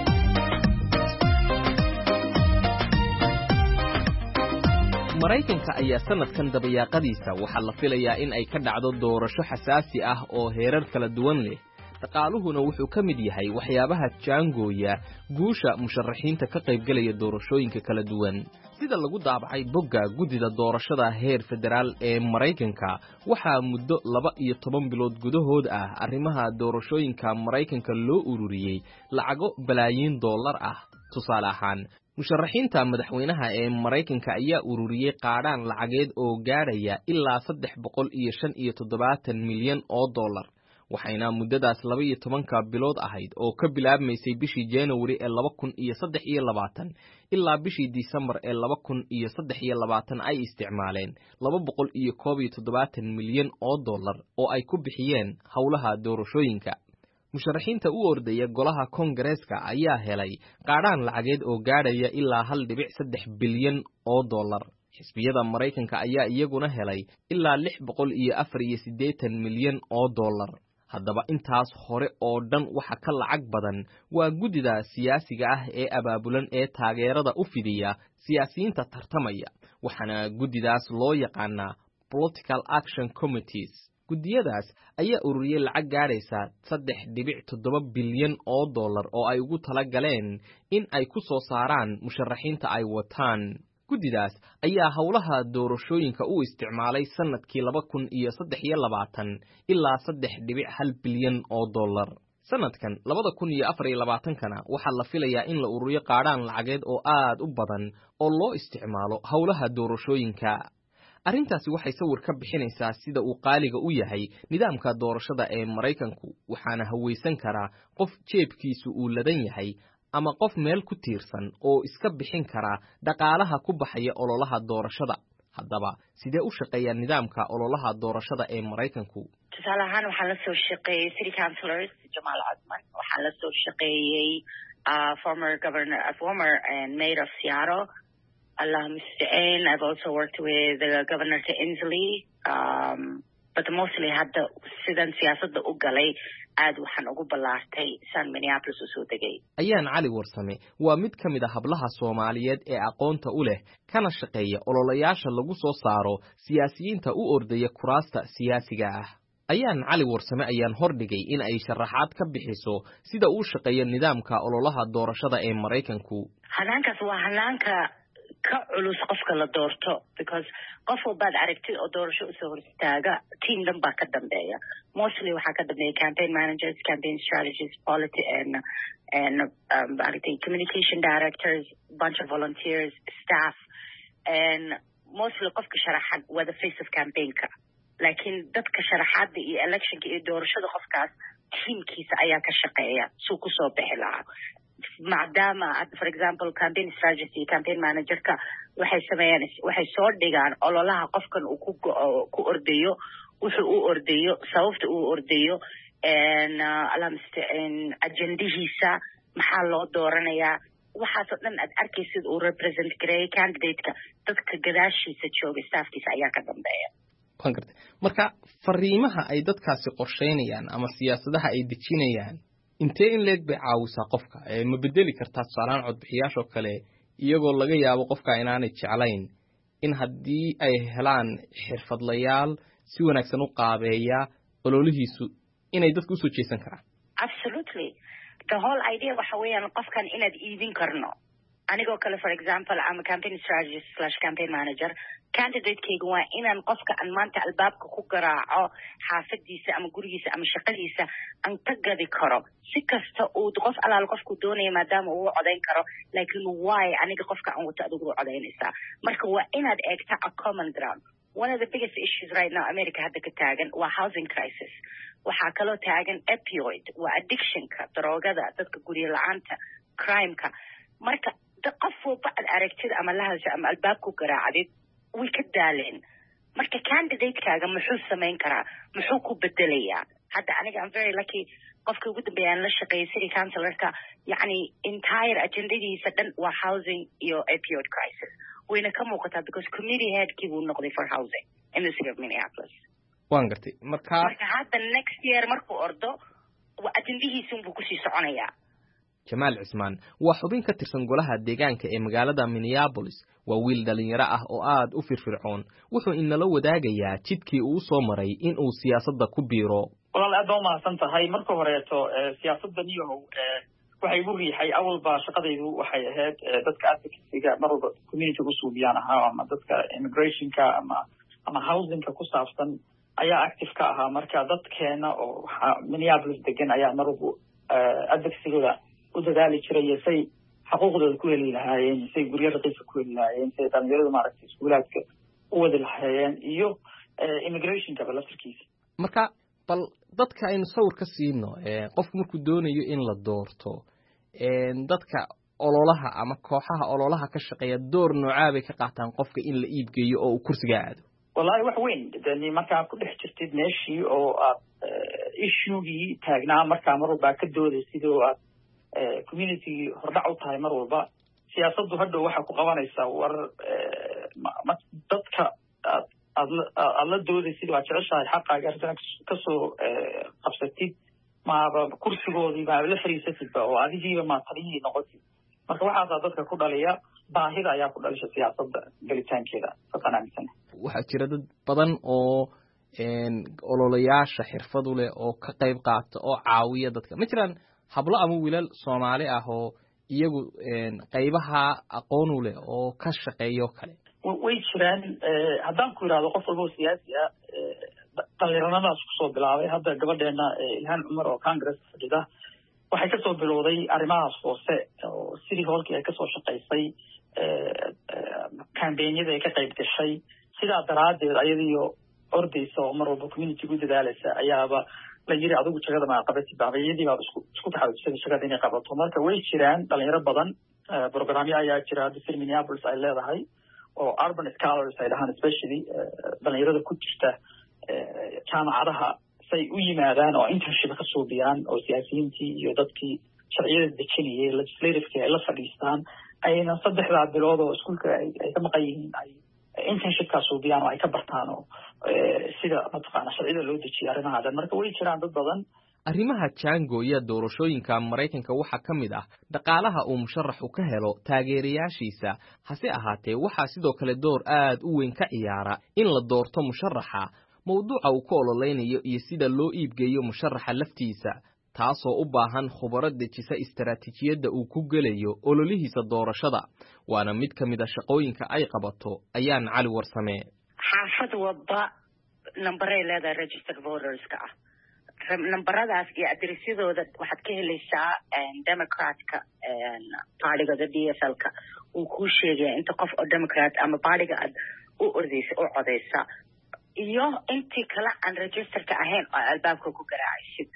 Mareykanka ayaa sanadkan dabayaaqadiisa waxaa la filayaa in ay ka dhacdo doorasho xasaasi ah oo heerar kala duwan leh. dhaqaaluhuna wuxuu ka mid yahay waxyaabaha jaangooya guusha musharaxiinta ka qaybgalaya doorashooyinka kala duwan. sida lagu daabacay bogga guddida doorashada heer federaal ee Mareykanka, waxaa muddo laba iyo toban bilood gudahood ah arrimaha doorashooyinka Mareykanka loo ururiyey lacago balaayiin dollar ah. tusaale ahaan, musharaxiinta madaxweynaha ee Mareykanka ayaa ururiyey qaadhaan lacageed oo gaadhaya ilaa saddex boqol iyo shan iyo toddobaatan milyan oo dollar, waxayna muddadaas laba iyo tobanka bilood ahayd oo ka bilaabmaysay bishii January ee laba kun iyo saddex iyo labaatan ilaa bishii December ee laba kun iyo saddex iyo labaatan ay isticmaaleen laba boqol iyo koob iyo toddobaatan milyan oo dollar oo ay ku bixiyeen howlaha doorashooyinka. musharaxiinta u ordaya golaha Kongareeska ayaa helay qaadhaan lacageed oo gaadhaya ilaa hal dhibic saddex bilyan oo dollar. xisbiyada Mareykanka ayaa iyaguna helay ilaa lix boqol iyo afar iyo siddeetan milyan oo dollar. haddaba intaas hore oo dhan waxa ka lacag badan waa guddida siyaasiga ah ee abaabulan ee taageerada u fidiya siyaasiyiinta tartamaya, waxaana guddidaas loo yaqaanaa Political Action Committees. guddiyadaas ayaa ururiyey lacag gaadhaysa saddex dhibic toddoba bilyan oo dollar oo ay ugu tala galeen in ay ku soo saaraan musharaxiinta ay wataan. guddidaas ayaa howlaha doorashooyinka u isticmaalay sanadkii laba kun iyo saddex iyo labaatan ilaa saddex dhibic hal bilyan oo dollar. sanadkan labada kun iyo afar iyo labaatankana waxaa la filayaa in la ururiyo qaadhaan lacageed oo aad u badan oo loo isticmaalo howlaha doorashooyinka. arrintaasi waxay sawir ka bixinaysaa sida uu qaaliga u yahay nidaamka doorashada ee Mareykanku, waxaana hawaysan karaa qof jeebkiisu uu ladan yahay ama qof meel ku tiirsan oo iska bixin kara dhaqaalaha ku baxaya ololaha doorashada. haddaba sidee u shaqeeyaa nidaamka ololaha doorashada ee Mareykanku? tusaale ahaan waxaan la soo shaqeeyey city councilors Jamaal Cismaan, waxaan la soo shaqeeyey former governor former mayor of Seattle Allah musta'an. I've also worked with the governor to Inslee, um, but mostly hadda sidan siyaasadda u galay aad waxaan ugu ballaartay San Minneapolis u soo degay. Ayaan Cali Warsame waa mid ka mid ah hablaha Soomaaliyeed ee aqoonta u leh kana shaqeeya ololayaasha lagu soo saaro siyaasiyiinta u ordaya kuraasta siyaasiga ah. Ayaan Cali Warsame ayaan hordhigay in ay sharaxaad ka bixiso sida uu shaqeeyo nidaamka ololaha doorashada ee Mareykanku. Hanaankaas waa hanaanka ka culus qofka la doorto, because qof walbaad aragtid oo doorasho usoo hor istaaga team dhan baa ka dambeeya. Mostly waxaa ka dambeeya campaign managers, campaign strategists, politi and and um, communication directors, bunch of volunteers, staff, and mostly qofka sharaxad waa the face of campaign-ka. laakiin dadka sharaxaadda iyo electionka iyo doorashada qofkaas teamkiisa ayaa ka shaqeeya suu kusoo bixi lahaa maadaama for example campaign strategy campaign managerka waxay sameeyaan waxay soo dhigaan ololaha qofkan uu ku ku ordayo wuxuu u ordayo sababta uu ordayo en alamste en agendihiisa maxaa loo dooranayaa waxaasoo dhan aad arkaysid uu represent gareeyay candidate-ka dadka gadaashiisa jooga staafkiisa ayaa ka dambeeya waan gartay marka fariimaha ay dadkaasi qorsheynayaan ama siyaasadaha ay dejinayaan intee in leeg bay caawisaa qofka ma bedeli kartaa tusaalaan codbixiyaashoo kale iyagoo laga yaabo qofka inaanay jeclayn in haddii ay helaan xirfadlayaal si wanaagsan u qaabeeya ololihiisu inay dadku usoo jeesan karaan absolutely the whole idea waxa weeyaan qofkan inaad iibin karno anigoo kale for example I'm a campaign strategist slash campaign manager candidate-kayga waa inaan qofka aan maanta albaabka ku garaaco xaafadiisa ama gurigiisa ama shaqadiisa aan ka gadi karo si kasta uu qof alaal qofku doonaya maadaama uu codayn karo laakiin why aniga qofka aan wato adigu codaynaysaa marka waa inaad eegta a common ground one of the biggest issues right now America hadda ka taagan waa housing crisis waxaa kaloo taagan opioid waa addictionka daroogada dadka guryo la-aanta crimeka marka qof walba aad aragtid ama lahasha ama albaabku garaacdid way ka daaleen marka candidate-kaaga muxuu samayn karaa muxuu ku bedelayaa hadda aniga I'm very lucky qofka ugu dambeeya aan la shaqeeyay city councilorka yacni entire agendadiisa dhan waa housing iyo opioid crisis wayna ka muuqataa because committee headkii buu noqday for housing in the city of Minneapolis waan gartay marka marka hadda next year markuu ordo agendihiisun buu kusii soconayaa jamaal cismaan waa xubin ka tirsan golaha deegaanka ee magaalada Minneapolis waa wiil dhalinyaro ah oo aad u firfircoon wuxuu inala wadaagayaa jidkii uu soo maray in uu siyaasadda ku biiro walaal aad baa umahadsan tahay marka horeeto siyaasadda niyahow waxay igu riixay awalba shaqadaydu waxay ahayd dadka advocacy-ga mar walba community ku suubiyaan ahaa ama dadka immigrationka ama ama housingka ku saabsan ayaa active ka ahaa marka dadkeena oo Minneapolis degan ayaa mar walba advocacy-gooda u dadaali jiray say xuquuqdooda ku heli lahaayeen say guryo raqiis ku heli lahaayeen say dhalinyaradu maaragtay iskuulaadka u wadi lahaayeen iyo immigrationka balaftirkiisa marka bal dadka aynu sawir ka siino qofku markuu doonayo in la doorto dadka ololaha ama kooxaha ololaha ka shaqeeya door noocaa bay ka qaataan qofka in la iibgeeyo oo uu kursiga aado wallahi wax weyn dani markaa ku dhex jirtid meeshii oo aad issuegii taagnaa markaa mar walba ka doodaysid oo aad community hordhac u tahay mar walba siyaasaddu hadhow waxaa ku qabanaysaa war dadka aad aad la doodaysid waa jeceshahay xaqaaga arintana kasoo qabsatid maaba kursigoodii maaba la fariisatidba oo adigiiba maa taliyihii noqotid marka waxaasaa dadka ku dhaliya baahida ayaa ku dhalisha siyaasadda gelitaankeeda saasaan aaminsana waxaa jira dad badan oo ololayaasha xirfad u leh oo ka qayb qaata oo caawiya dadka ma jiraan hablo ama wiilal Soomaali ah oo iyagu qaybaha aqoon u leh oo ka shaqeeyo kale way jiraan haddaan ku yiraahdo qof walba siyaasi ah dhalinyaradaas ku soo bilaabay hadda gabadheena Ilhaan Cumar oo Congress fadhida waxay ka soo bilowday arrimahaas hoose oo city hallkii ay ka soo shaqaysay campaign-yada ay ka qayb gashay sidaa daraadeed ayadiyo ordaysa oo mar walba community ku dadaalaysa ayaaba la yiri adigu jagada ma qabatid baabayadii baa isku isku taxawusay shaqada inay qabato marka way jiraan dhalinyaro badan programyo ayaa jira hadda Minneapolis ay leedahay oo urban scholars ay dhahaan especially dhalinyarada ku jirta jaamacadaha say u yimaadaan oo internship ka suubiyaan oo siyaasiyiintii iyo dadkii sharciyada dejinayay legislativekii ay la fadhiistaan ayna saddexdaa bilood oo iskuulka ay ka maqan yihiin ay internshipkaa suubiyaan oo ay ka bartaan oo sida mataqaana sharciyada loo dejiyo arrimaha dhan marka way jiraan dad badan arrimaha Jango iyo doorashooyinka Mareykanka waxa ka mid ah dhaqaalaha uu musharaxu ka helo taageerayaashiisa hase ahaatee waxa sidoo kale door aad u weyn ka ciyaara in la doorto musharaxa mawduuca uu ka ololeynayo iyo sida loo iibgeeyo musharaxa laftiisa taasoo u baahan khubaro dejisa istaraatiijiyadda uu ku gelayo ololihiisa doorashada waana mid ka mid ah shaqooyinka ay qabato ayaan cali warsame xaafad walba numberay leedahay registered voterska ah numberadaas iyo adresyadooda waxaad ka helaysaa democratka partigooda D S L-ka uu kuu sheegaya inta qof oo democrat ama partiga aad u ordaysa u codaysa iyo intii kale aan registerka ahayn oo albaabka ku garaacaysid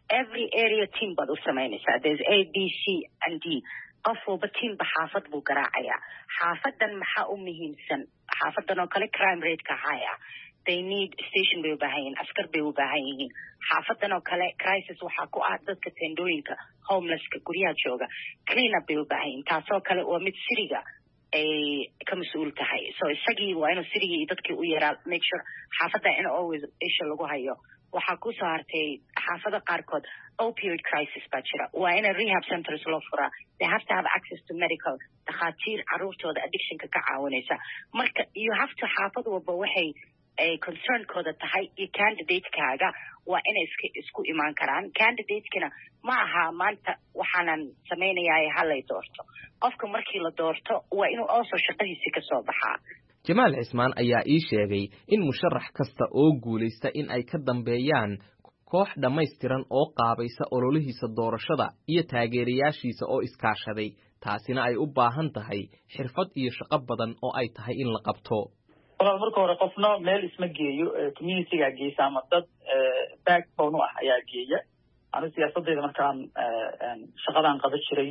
every area team baad u samaynaysaa. There's A, B, C and D. qof walba teamba xaafad buu garaacayaa. xaafadan maxaa u muhiimsan? xaafadan oo kale crime rate-ka haya. They need station bay u baahan yihiin, askar bay u baahan yihiin. xaafadan oo kale crisis waxaa ku ah dadka tendooyinka homelesska guryaha jooga clean up bay u baahan yihiin. taasoo kale waa mid siriga ay ka mas-uul tahay. so isagii waa inuu sirigii iyo dadkii u yaraa make sure xaafadda in always isha lagu hayo. waxaa kusoo hartay xaafada qaarkood opioid crisis baa jira. waa in rehab centers loo furaa. They have to have access to medical dhakhaatiir caruurtooda addictionka ka caawinaysa. marka you have to xaafad walba waxay ay concernkooda tahay iyo candidatekaaga waa inay iska isku imaan karaan. candidatekana ma aha maanta waxaanan samaynayaa halay doorto. qofka markii la doorto waa inuu also shaqadiisi ka soo baxaa. jamaal cismaan ayaa ii sheegay in musharax kasta oo guulaysta in ay ka dambeeyaan koox dhammaystiran oo qaabaysa ololihiisa doorashada iyo taageerayaashiisa oo iskaashaday. taasina ay u baahan tahay xirfad iyo shaqo badan oo ay tahay in la qabto. walaal marka hore qofna meel isma geeyo, communityga geesa ama dad backbone u ah ayaa geeya. anu siyaasadeyda markaan shaqadaan qaban jiray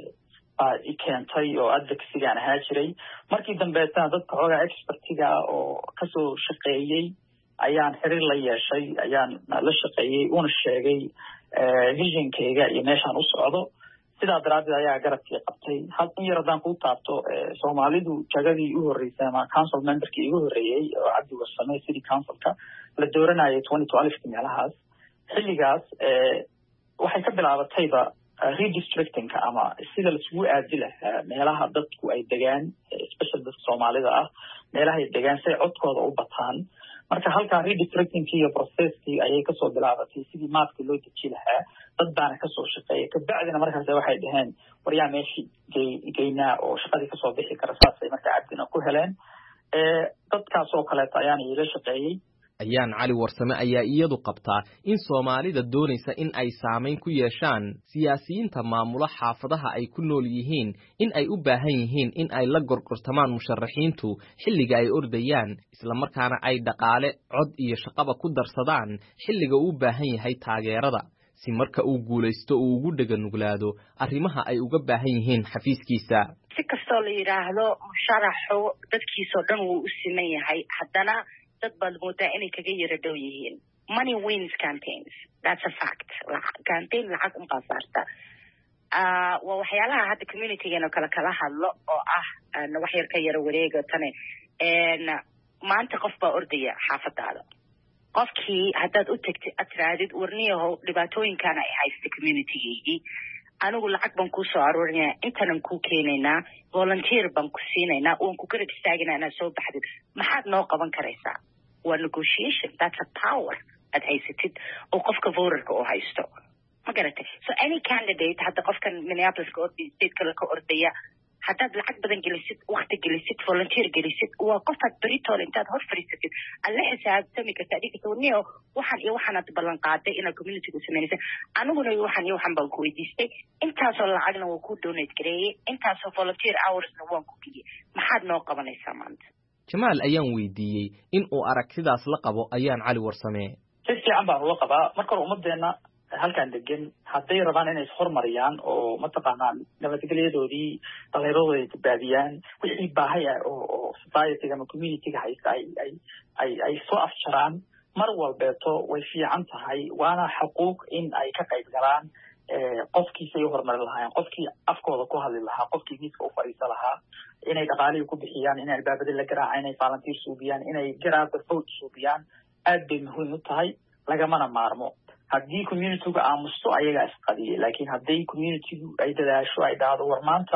i keentay oo advocacygaan ahaa jiray. markii dambeetana dadka xoogaa expertiga oo kasoo shaqeeyey ayaan xiriir la yeeshay, ayaan la shaqeeyey, una sheegay visionkeyga iyo meeshaan u socdo. sidaa daraaddeed ayaa garabkii qabtay. hal in yar haddaan kuu taabto, soomaalidu jagadii u horreysay ama council memberkii igu horreeyey oo cabdi warsame city councilka la dooranayay twenty twelve meelahaas. xilligaas waxay ka bilaabatayba redistrictingka ama sida laisugu aadi lahaa meelaha dadku ay degaan, especially dadka soomaalida ah, meelaha ay degaan si ay codkooda u bataan. marka halkaa redistrictingkii iyo processkii ayay kasoo bilaabatay sidii maadka loo deji lahaa. dad baana kasoo shaqeeya. kabacdina markaas waxay dhaheen war yaa meeshii geynaa oo shaqadii kasoo bixi kara. saasay markaa cabdina ku heleen. dadkaas oo kaleeto ayaana iila shaqeeyey. ayaan cali warsame ayaa iyadu qabtaa in soomaalida doonaysa in ay saamayn ku yeeshaan siyaasiyiinta maamula xaafadaha ay ku nool yihiin in ay u baahan yihiin in ay la gorgortamaan musharaxiintu xilliga ay ordayaan, islamarkaana ay dhaqaale, cod iyo shaqaba ku darsadaan xilliga uu u baahan yahay taageerada, si marka uu guulaysto uu ugu dheganuglaado arrimaha ay uga baahan yihiin xafiiskiisa. si kastoo la yidhaahdo musharaxu dadkiisoo dhan wuu u siman yahay, haddana dad baad moodaa inay kaga yara dhow yihiin. money wins campaigns, that's a fact. campaign lacag unbaa saarta. waa waxyaalaha hadda communitygeena kale kala hadlo oo ah wax yar ka yara wareega tane. maanta qof baa ordaya xaafadaada. qofkii haddaad u tagtid ad tiraadid warniyahow dhibaatooyinkaana ay haysta communitygeygii, anigu lacag baan kuu soo aruurinayaa, intanan kuu keenaynaa, volunteer baan ku siinaynaa, waan ku garab istaagina inaad soo baxdid, maxaad noo qaban karaysaa? waa negotiation. that's a power aad haysatid oo qofka voterka oo haysto. ma garatay? so any candidate, hadda qofkan minneapoliska ordi state kale ka ordaya, haddaad lacag badan gelisid, wakti gelisid, volunteer gelisid, waa qofaad beritoole intaad hor fadhiisatid aad la xisaabtami karta. adiga tawniyo waxaan iyo waxaanaad ballan qaaday inaad communityga u samaynaysa, aniguna waxaan iyo waxaan baan ku weydiistay, intaasoo lacagna waa ku donate gareeyey, intaasoo volunteer hoursna waan ku geliyey, maxaad noo qabanaysaa maanta? jamaal ayaan weydiiyey in uu aragtidaas la qabo ayaan cali warsame. si fiican baan ula qabaa. marka hore ummadeena halkaan degan hadday rabaan inay ishormariyaan oo mataqaanaa nabadgelyadoodii dhalinyarooda ay badbaadiyaan, wixii baahay ah oo oo societyga ama communityga haysta ay ay ay ay soo afjaraan, mar walbeeto way fiican tahay. waana xuquuq in ay ka qayb galaan. qofkiisay u horumari lahaayeen, qofkii afkooda ku hadli lahaa, qofkii miiska u fadhiisa lahaa, inay dhaqaalihii ku bixiyaan, inay albaabada la garaaca, inay volunteer suubiyaan, inay garaada vote suubiyaan, aad bay muhiim u tahay. lagamana maarmo. haddii communityga aamusto ayagaa isqadiyay, laakiin hadday communitygu ay dadaasho, ay dhahdo war maanta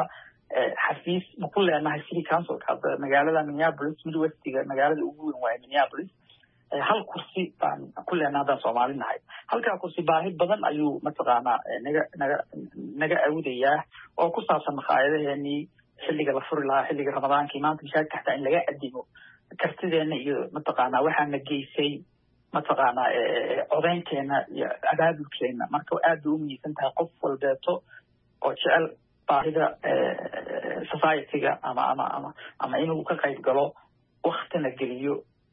xafiis ma ku leenahay city councilka. hadda magaalada minneapolis, midwestiga magaalada ugu weyn waaye minneapolis, hal kursi baan ku leenahay haddaan soomaali nahay. halkaa kursi baahi badan ayuu mataqaanaa naga naga naga awdayaa oo ku saabsan makhaayadaheenii xilliga la furi lahaa, xilliga ramadaankii. maanta mashaakil xataa in laga adimo kartideena iyo mataqaanaa waxaana geysay mataqaanaa codaynteena iyo abaabulkeena. marka aad bay u muhiimsan tahay qof walbeeto oo jecel baahida societyga ama ama ama ama inuu ka qayb galo, waktina geliyo,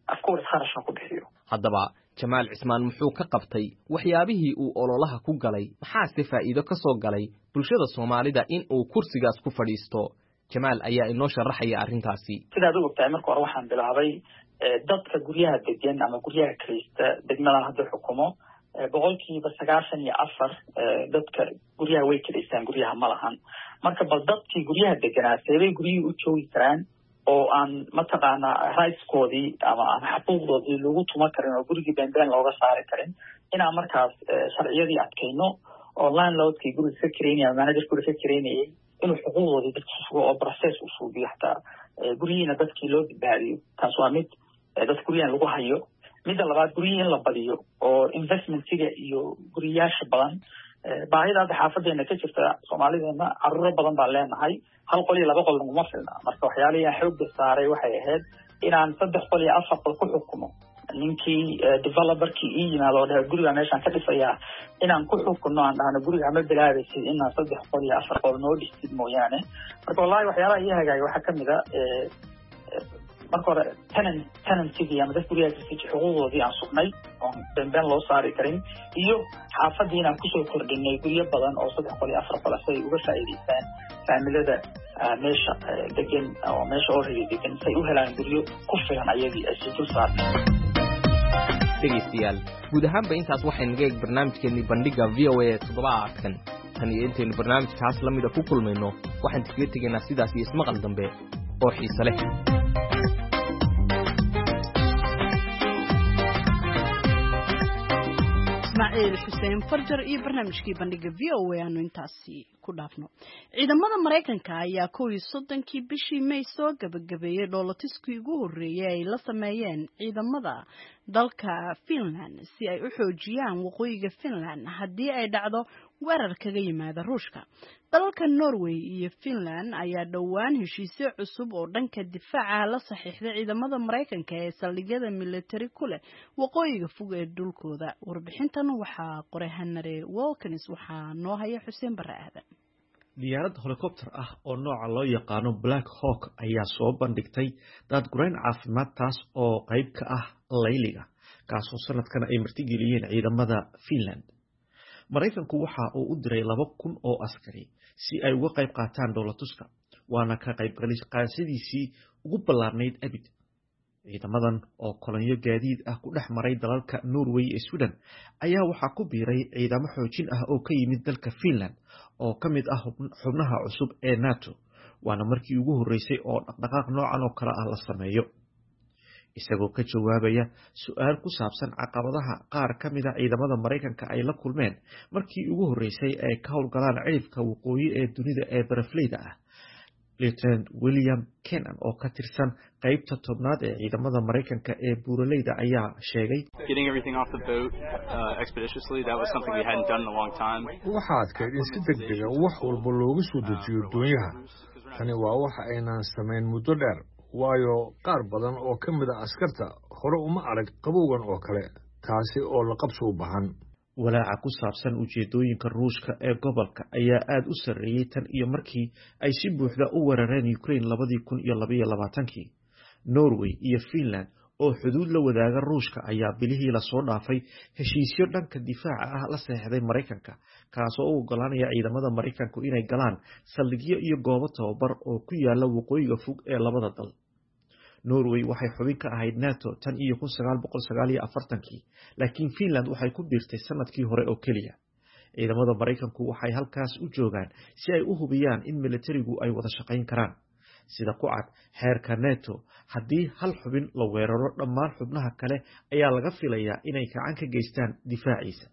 of course kharashna ku bixiyo. haddaba jamaal cismaan muxuu ka qabtay waxyaabihii uu ololaha ku galay maxaase faa'iido ka soo galay bulshada Soomaalida in uu kursigaas ku fadhiisto jamaal ayaa inoo sharaxaya arrintaasi. sidaad u ogtahay marka hore waxaan bilaabay dadka guryaha degan ama guryaha kiraysta degmada hadda xukumo boqolkiiba sagaashan iyo afar dadka guryaha way kiraystaan guryaha ma lahan marka bal dadkii guryaha deganaa seebay guryihii u joogi karaan oo aan mataqaanaa rightskoodii ama aan xuquuqdoodii lagu tuma karin oo gurigii beenbeen looga saari karin inaan markaas sharciyadii adkayno oo landlordkii guriga ka kiraynaya ama manager guriga ka kiraynayay inuu xuquuqdoodii dadka sugo oo process u fuudiyo xataa guryihiina dadkii loo badbaadiyo taas waa mid dadka guryahan lagu hayo midda labaad guryihii in la badiyo oo investmentiga iyo guriyaasha badan baahida hadda xaafadeena ka jirta Soomaalideena carruur badan baan leenahay hal qol iyo laba qol uma filna marka waxyaalihi aan xoog saaray waxay ahayd inaan saddex qol iyo afar qol ku xukumo ninkii developerkii ii yimaado oo guriga meeshaan ka dhisayaa inaan ku xukuno aan dhahno guriga ama bilaabaysid inaan saddex qol iyo afar qol noo dhistid mooyaane marka wallahi waxyaalaha ii hagaagay waxaa kamid ah marka hore tenant tenancy ama dadka guriga kiraysta xuquuqdoodii aan sugnay oo beenbeen loo saari karin iyo xaafadii inaan kusoo kordhinay guryo badan oo saddex qol iyo afar qol say uga faa'iidaystaan faamilada meesha degan oo meesha already degan say u helaan guryo ku filan ayagii ay soo saartaan. dhegeystayaal guud ahaanba intaas waxay naga eeg barnaamijkeennii bandhiga v o a toddobaadkan tan iyo intaynu barnaamijkaas la mida ku kulmayno waxaan kaga tegaynaa sidaas iyo ismaqal dambe oo xiise leh. ismaaciil xuseen farjar iyo barnaamijkii bandhiga v o a aanu intaasi ku dhaafno. ciidamada Mareykanka ayaa kow iyo soddonkii bishii May soo gabagabeeyay dhoolatiskii ugu horeeyay ay la sameeyeen ciidamada dalka Finland si ay u xoojiyaan waqooyiga Finland haddii ay dhacdo weerar kaga yimaada Ruushka. dalalka Norway iyo Finland ayaa dhowaan heshiisyo cusub oo dhanka difaaca la saxiixday ciidamada Mareykanka ee saldhigyada military ku leh waqooyiga fog ee dhulkooda. warbixintan waxaa qoray Hanare Walkins waxaa noo haya Xuseen Barre Aadan. diyaarad helicopter ah oo nooca loo yaqaano Black Hawk ayaa soo bandhigtay daadgurayn caafimaad taas oo qayb ka ah layliga kaasoo sanadkan ay martigeliyeen ciidamada Finland. Mareykanku waxa uu u diray laba kun oo askari si ay uga qayb qaataan dowlatuska waana ka qayb qaadashadiisii ugu ballaarnayd abid. ciidamadan oo kolonyo gaadiid ah ku dhex maray dalalka Norway iyo Sweden ayaa waxaa ku biiray ciidamo xoojin ah oo ka yimid dalka Finland oo ka mid ah xubnaha cusub ee NATO waana markii ugu horeysay oo dhaqdhaqaaq noocan oo kale ah la sameeyo. isagoo ka jawaabaya su'aal ku saabsan caqabadaha qaar ka mid ah ciidamada Mareykanka ay la kulmeen markii ugu horeysay ay ka howlgalaan cirifka waqooyi ee dunida ee barafleyda ah. Lieutenant William Kennan oo ka tirsan qaybta tobnaad ee ciidamada Mareykanka ee buuraleyda ayaa sheegay getting everything off the boat uh, expeditiously that was something we hadn't done in a long time. waxa adkayd in si degdeg ah wax walba loogu soo dejiyo doonyaha tani waa waxa aynaan samayn muddo dheer waayo qaar badan oo ka mid ah askarta hore uma arag qabowgan oo kale taasi oo la qabso u baahan. walaaca ku saabsan ujeedooyinka Ruushka ee gobolka ayaa aad u sarreeyay tan iyo markii ay si buuxda u weerareen Ukraine labadii kun iyo laba iyo labaatankii. Norway iyo Finland oo xuduud la wadaaga Ruushka ayaa bilihii la soo dhaafay heshiisyo dhanka difaaca ah la saxiixday Mareykanka kaasoo u oggolaanaya ciidamada Mareykanku inay galaan saldhigyo iyo goobo tababar oo ku yaala waqooyiga fog ee labada dal. Norway waxay xubin ka ahayd NATO tan iyo kun sagaal boqol sagaal iyo afartankii laakiin Finland waxay ku biirtay sanadkii hore oo kaliya. ciidamada Mareykanku waxay halkaas u joogaan si ay u hubiyaan in militarigu ay wada shaqayn karaan. sida ku cad heerka NATO haddii hal xubin la weeraro dhammaan xubnaha kale ayaa laga filayaa inay gacan ka geystaan difaaciisa.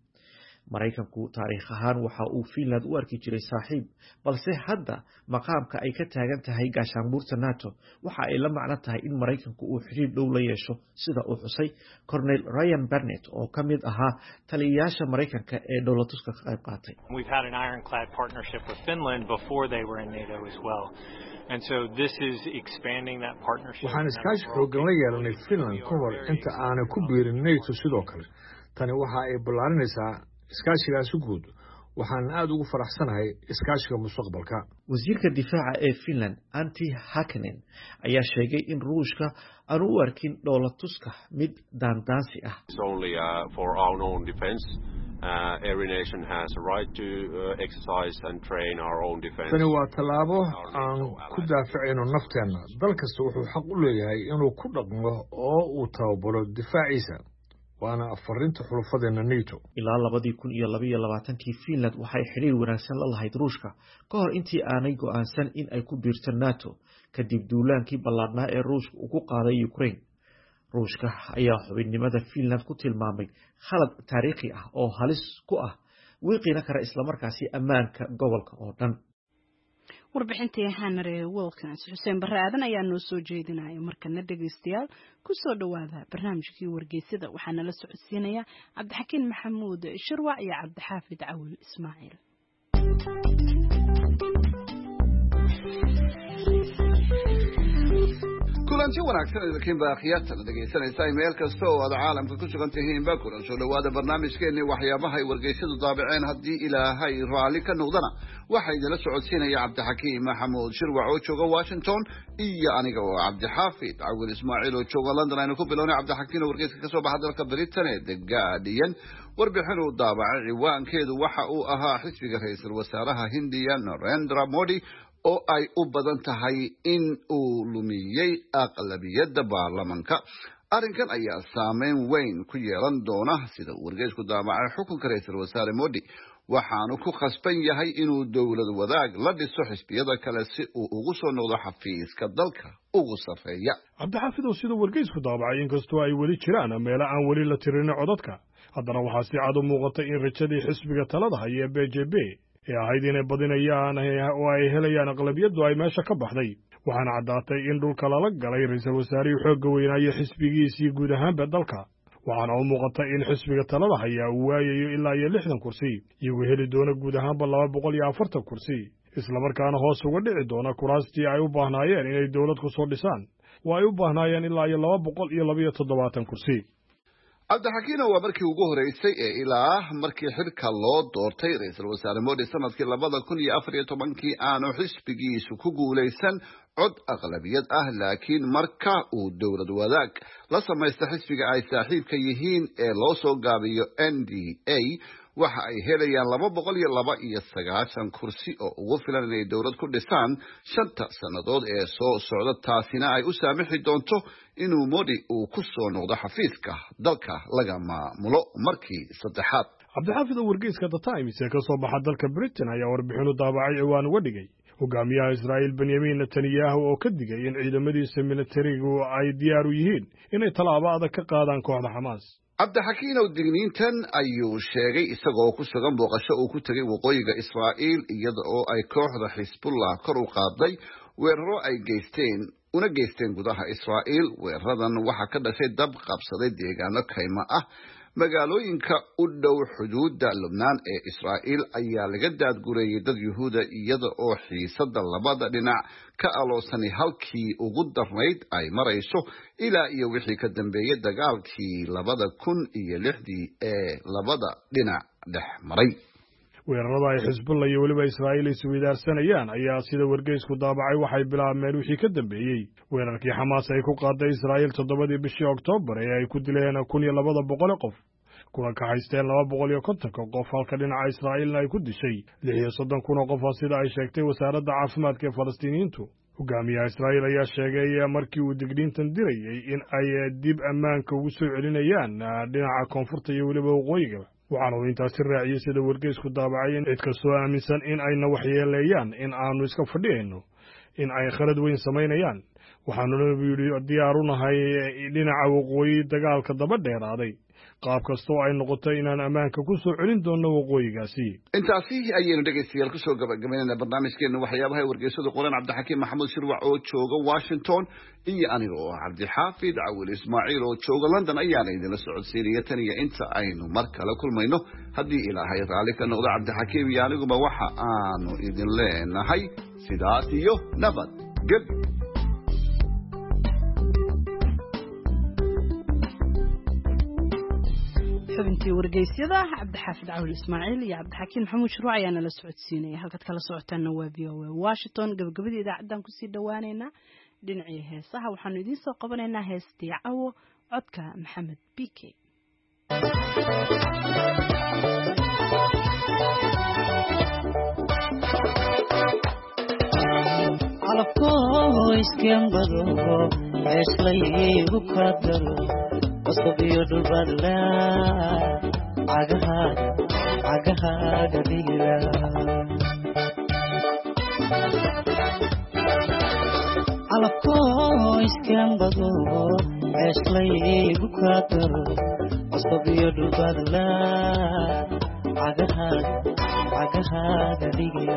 Mareykanku taariikh ahaan waxa uu Finland u arki jiray saaxiib balse hadda maqaamka ay ka taagan tahay gaashaanbuurta NATO waxa ay la macno tahay in Mareykanku uu xiriir dhow la yeesho sida uu xusay Colonel Ryan Barnett oo ka mid ahaa taliyayaasha Mareykanka ee dowlatuska ka qayb qaatay. We've had an ironclad partnership with Finland before they were in NATO as well. And so this is expanding that partnership. waxaan iskaashi xoogan la yeelanay Finland ka hor inta aanay ku biirin NATO sidoo kale tani waxa ay ballaarinaysaa iskaashigaasi guud waxaan aad ugu faraxsanahay iskaashiga mustaqbalka. wasiirka difaaca ee Finland Antti Häkkänen ayaa sheegay in Ruushka aanu u arkin dhoolatuska mid daandaansi ah. It's only uh, for our own defense. Uh, every nation has a right to uh, exercise and train our own defense. Tani waa tallaabo aan ku daafacayno nafteena. Dal kasta wuxuu xaq u leeyahay inuu ku dhaqmo oo uu tababaro difaaciisa. waana afarinta xulufadeena NATO. ilaa labadii kun iyo laba iyo labaatankii Finland waxay xiriir wanaagsan la lahayd Ruushka ka hor intii aanay go'aansan in ay ku biirto NATO kadib duulaankii ballaadhnaa ee Ruushka uu ku qaaday Ukraine. Ruushka ayaa xubinnimada Finland ku tilmaamay khalad taariikhi ah oo halis ku ah wiiqina kara isla markaasi ammaanka gobolka oo dhan. warbixintii Henry Wilkins Xuseen Barre aadan ayaa noo soo jeedinaya markana dhageystayaal ku soo dhawaada barnaamijkii wargeysada waxaana la socodsiinaya Cabdixakiin Maxamuud Shirwac iyo Cabdixaafid Cawil Ismaaciil. kulanti wanaagsan idinkiin baaqiyada dhageysanaysa meel kasta oo aad caalamka ku sugan tihiin ba kulan soo dhawaada barnaamijkeena waxyaabaha ay wargeysadu daabaceen hadii ilaahay raali ka noqdana waxa idin socodsiinaya Cabdixakiin Maxamuud Shirwac oo jooga Washington iyo aniga oo Cabdixaafid Cawil Ismaaciil oo jooga London aynu ku bilownay. Cabdixakiin wargeyska ka soo baxay dalka Britain ee The Guardian warbixin uu daabacay ciwaankeedu waxa uu ahaa xisbiga ra'iisul wasaaraha Hindiya Narendra Modi oo ay u badan tahay in uu lumiyay aqlabiyadda baarlamaanka. arrinkan ayaa saameyn weyn ku yeelan doona sida wargeysku daabacay xukunka ra'iisul wasaare Modi waxaanu ku khasban yahay inuu dowlad wadaag la dhiso xisbiyada kale si uu ugu soo noqdo xafiiska dalka ugu sarreeya. Cabdixaafid oo sida wargeysku daabacay inkastoo ay weli jiraan meelo aan weli la tirin codadka haddana waxaa si cad u muuqatay in rajadii xisbiga talada haya B J P ee ahayd inay badinayaan oo ay helayaan aqlabiyadu ay meesha ka baxday. waxaana caddaatay in dhulka lala galay ra'iisul wasaarihii xoogga weynaayo xisbigiisii guud ahaanba dalka. waxaana u muuqatay in xisbiga talada haya uu waayayo ilaa iyo lixdan kursi iyagoo heli doona guud ahaanba laba boqol iyo afartan kursi islamarkaana hoos uga dhici doona kuraastii ay u baahnaayeen inay dowlad ku soo dhisaan waa ay u baahnaayeen ilaa iyo laba boqol iyo laba iyo toddobaatan kursi. Cabdixakiin waa markii ugu horeysay ee ilaa markii xilka loo doortay ra'iisul wasaare Modi sanadkii labada kun iyo afar iyo tobankii aanu xisbigiisu ku guuleysan cod aqlabiyad ah laakiin marka uu dowlad wadaag la sameystay xisbiga ay saaxiibka yihiin ee loo soo gaabiyo N D A waxa ay helayaan laba boqol iyo laba iyo sagaashan kursi oo ugu filan inay dowlad ku dhisaan shanta sannadood ee soo socda. taasina ay u saamixi doonto inuu Modi uu ku soo noqdo xafiiska dalka laga maamulo markii saddexaad. Cabdixaafid oo wargeyska The Times ee ka soo baxa dalka Britain ayaa warbixin u daabacay ciwaan uga dhigay hogaamiyaha Israa'iil Benjamin Netanyahu oo ka digay in ciidamadiisa militarigu ay diyaar u yihiin inay tallaabo adag ka qaadaan kooxda Xamaas. Cabdixakiin oo digniintan ayuu sheegay isagoo ku sugan booqasho uu ku tagay waqooyiga Israa'iil iyada oo ay kooxda Xisbullah kor u qaaday weeraro ay geysteen una geysteen gudaha Israa'iil. weeraradan waxa ka dhashay dab qabsaday deegaano kayma ah magaalooyinka u dhow xuduudda Lubnaan ee Israa'iil ayaa laga daadgureeyay dad Yuhuuda iyada oo xiisada labada dhinac ka aloosanay halkii ugu darnayd ay marayso ilaa iyo wixii ka dambeeyay dagaalkii labada kun iyo lixdii ee labada dhinac dhex maray. weerarada ay Xisbullah iyo weliba Israa'iil isweydaarsanayaan ayaa sida wargeysku daabacay waxay bilaabmeen wixii ka dambeeyay weerarkii Xamaas ay ku qaaday Israa'iil toddobadii bishii Oktoobar ee ay ku dileen kun iyo laba boqol qof kuna ka haysteen laba boqol iyo konton qof halka dhinaca Israa'iilna ay ku dishay lix iyo soddon kun oo qof sida ay sheegtay wasaaradda caafimaadka ee Falastiiniyiintu. hogaamiyaha Israa'iil ayaa sheegay markii uu digniintan dirayay in ay dib ammaanka ugu soo celinayaan dhinaca koonfurta iyo weliba waqooyiga. waxaana uu intaasi raaciyay sida wargeysku daabacay in cid kastoo aaminsan in ayna waxyeeleeyaan in aanu iska fadhiyayno in ay khalad weyn samaynayaan. waxaanuna yidhi diyaar u nahay dhinaca waqooyi dagaalka daba dheeraaday qaab kastoo ay noqoto inaan ammaanka ku soo celin doono waqooyigaasi. intaasi ayaynu dhegeystayaal ku soo gabagabaynayna barnaamijkeena waxyaabaha ay wargeysadu qoreen. Cabdixakiin Maxamuud Shirwac oo jooga Washington iyo aniga oo Cabdixaafid Cawil Ismaaciil oo jooga London ayaana idinla socodsiinaya tan iyo inta aynu mar kale kulmayno haddii ilaahay raali ka noqdo. Cabdixakiin iyo aniguba waxa aanu idin leenahay sidaas iyo nabad geb. xubintii wargeysyada cabdixaafid cawil ismaaciil iyo cabdixakiin maxamuud shuruuc ayaana la socodsiinaya halkaad kala socotaanna waa v o a washington gabagabadii idaacaddaan kusii dhawaaneynaa dhinacii heesaha waxaanu idiin soo qabanaynaa heestii cawo codka maxamed bike alafkoiskembado eeslaygu kadaro wasabiyo dhulbadla cagahaaga cagahaaga dhigila alafkoiskembado eeslaygu kadaro wasabiyo dhulbadla cagahaaga cagahaaga dhigila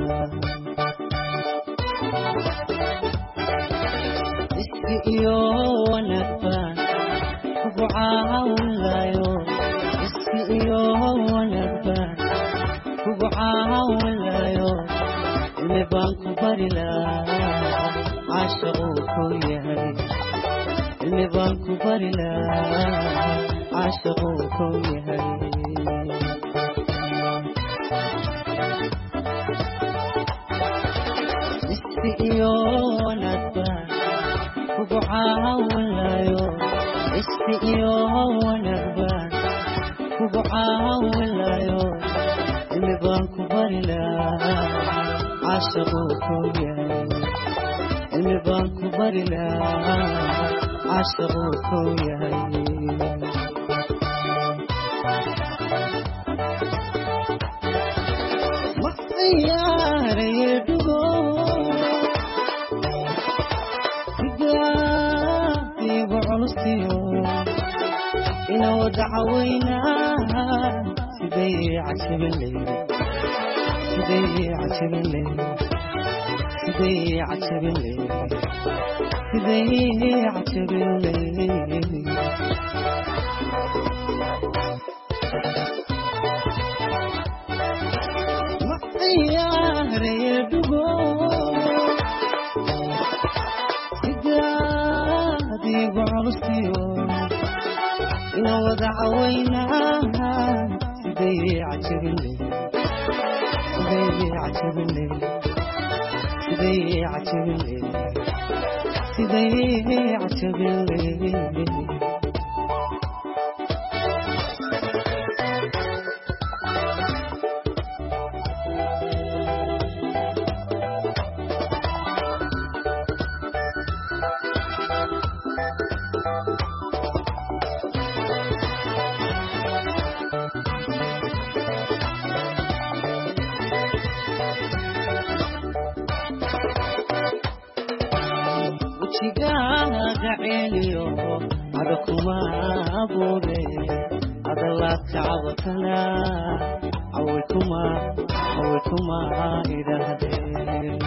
iyo wanagban kugu caawinayo iski iyo wanagban kugu caawinayo ilmi baan ku bari lahaa caashaquu ku yahay ilmi baan ku bari lahaa caashaquu ku yahay iski iyo wanagban kugu caawinayo iski iyo wanagban kugu caawinayo ilmi baan ku bari lahaa caashaquu ku yahay ilmi baan ku bari lahaa caashaquu ku yahay ma ciyaaraye dhugo ina wada cawaynaa siday cajabinley siday cajabinley siday cajabinley siday cajabinley ma ciyaaraye dhugo sidaadiigu culustiyo ina wada cawaynaa siday cajabinley siday cajabinley siday cajabinley siday cajabinley gaceliyo adakuma abuure adalaad kacabakana awaykuma awaykuma idhaahdeen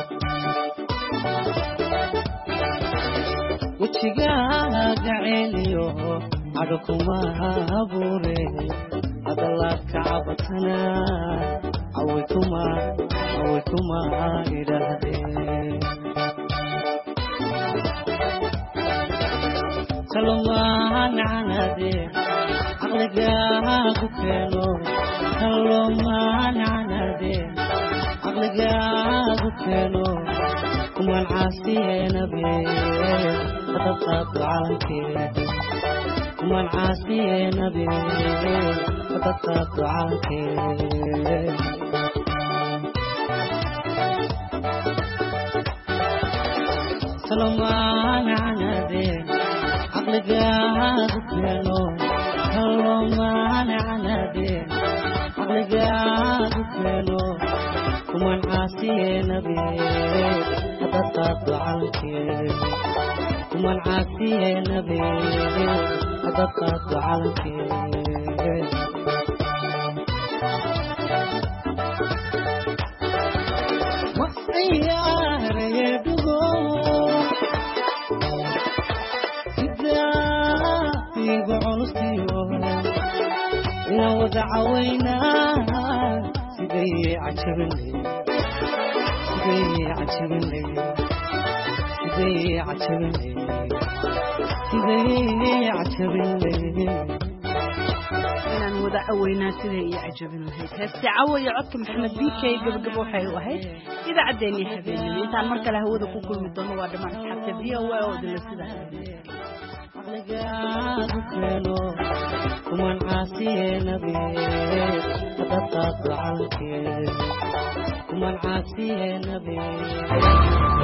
wejigaa gaceliyo adakuma abuure adalaad kacabakana awaykuma awaykuma idhaahdeen kalomaan canade caqligaagu keeno kalomaan canade caqligaagu keeno kuman caasiyeenabe hadadqaado calankeed kuman caasiyeenabe hadadqaado calankeed kalomaan canade caqligaagu keeno kalomaan canade caqligaagu keeno kuman caasiyeenabe hadadqaado calankeed kuman caasiyeenabe hadadqaado calankeed ma ciyaaraye dhugo igu culustiyo ina wada cawaynaa siday cajabinley siday cajabinley siday cajabinley siday cajabinley inaan wada caweynaa sidai iyo cajabin lahayd heesti cawo iyo codka maxamed bikey gabagabo waxay u ahayd idaacaddeenii habeenimo intaan mar kale hawada ku kulmi doono waa dhammaan asxaabta v o a oo dila sida kuman caasiye nabi dadqaad calankeed kuman caasiye nabi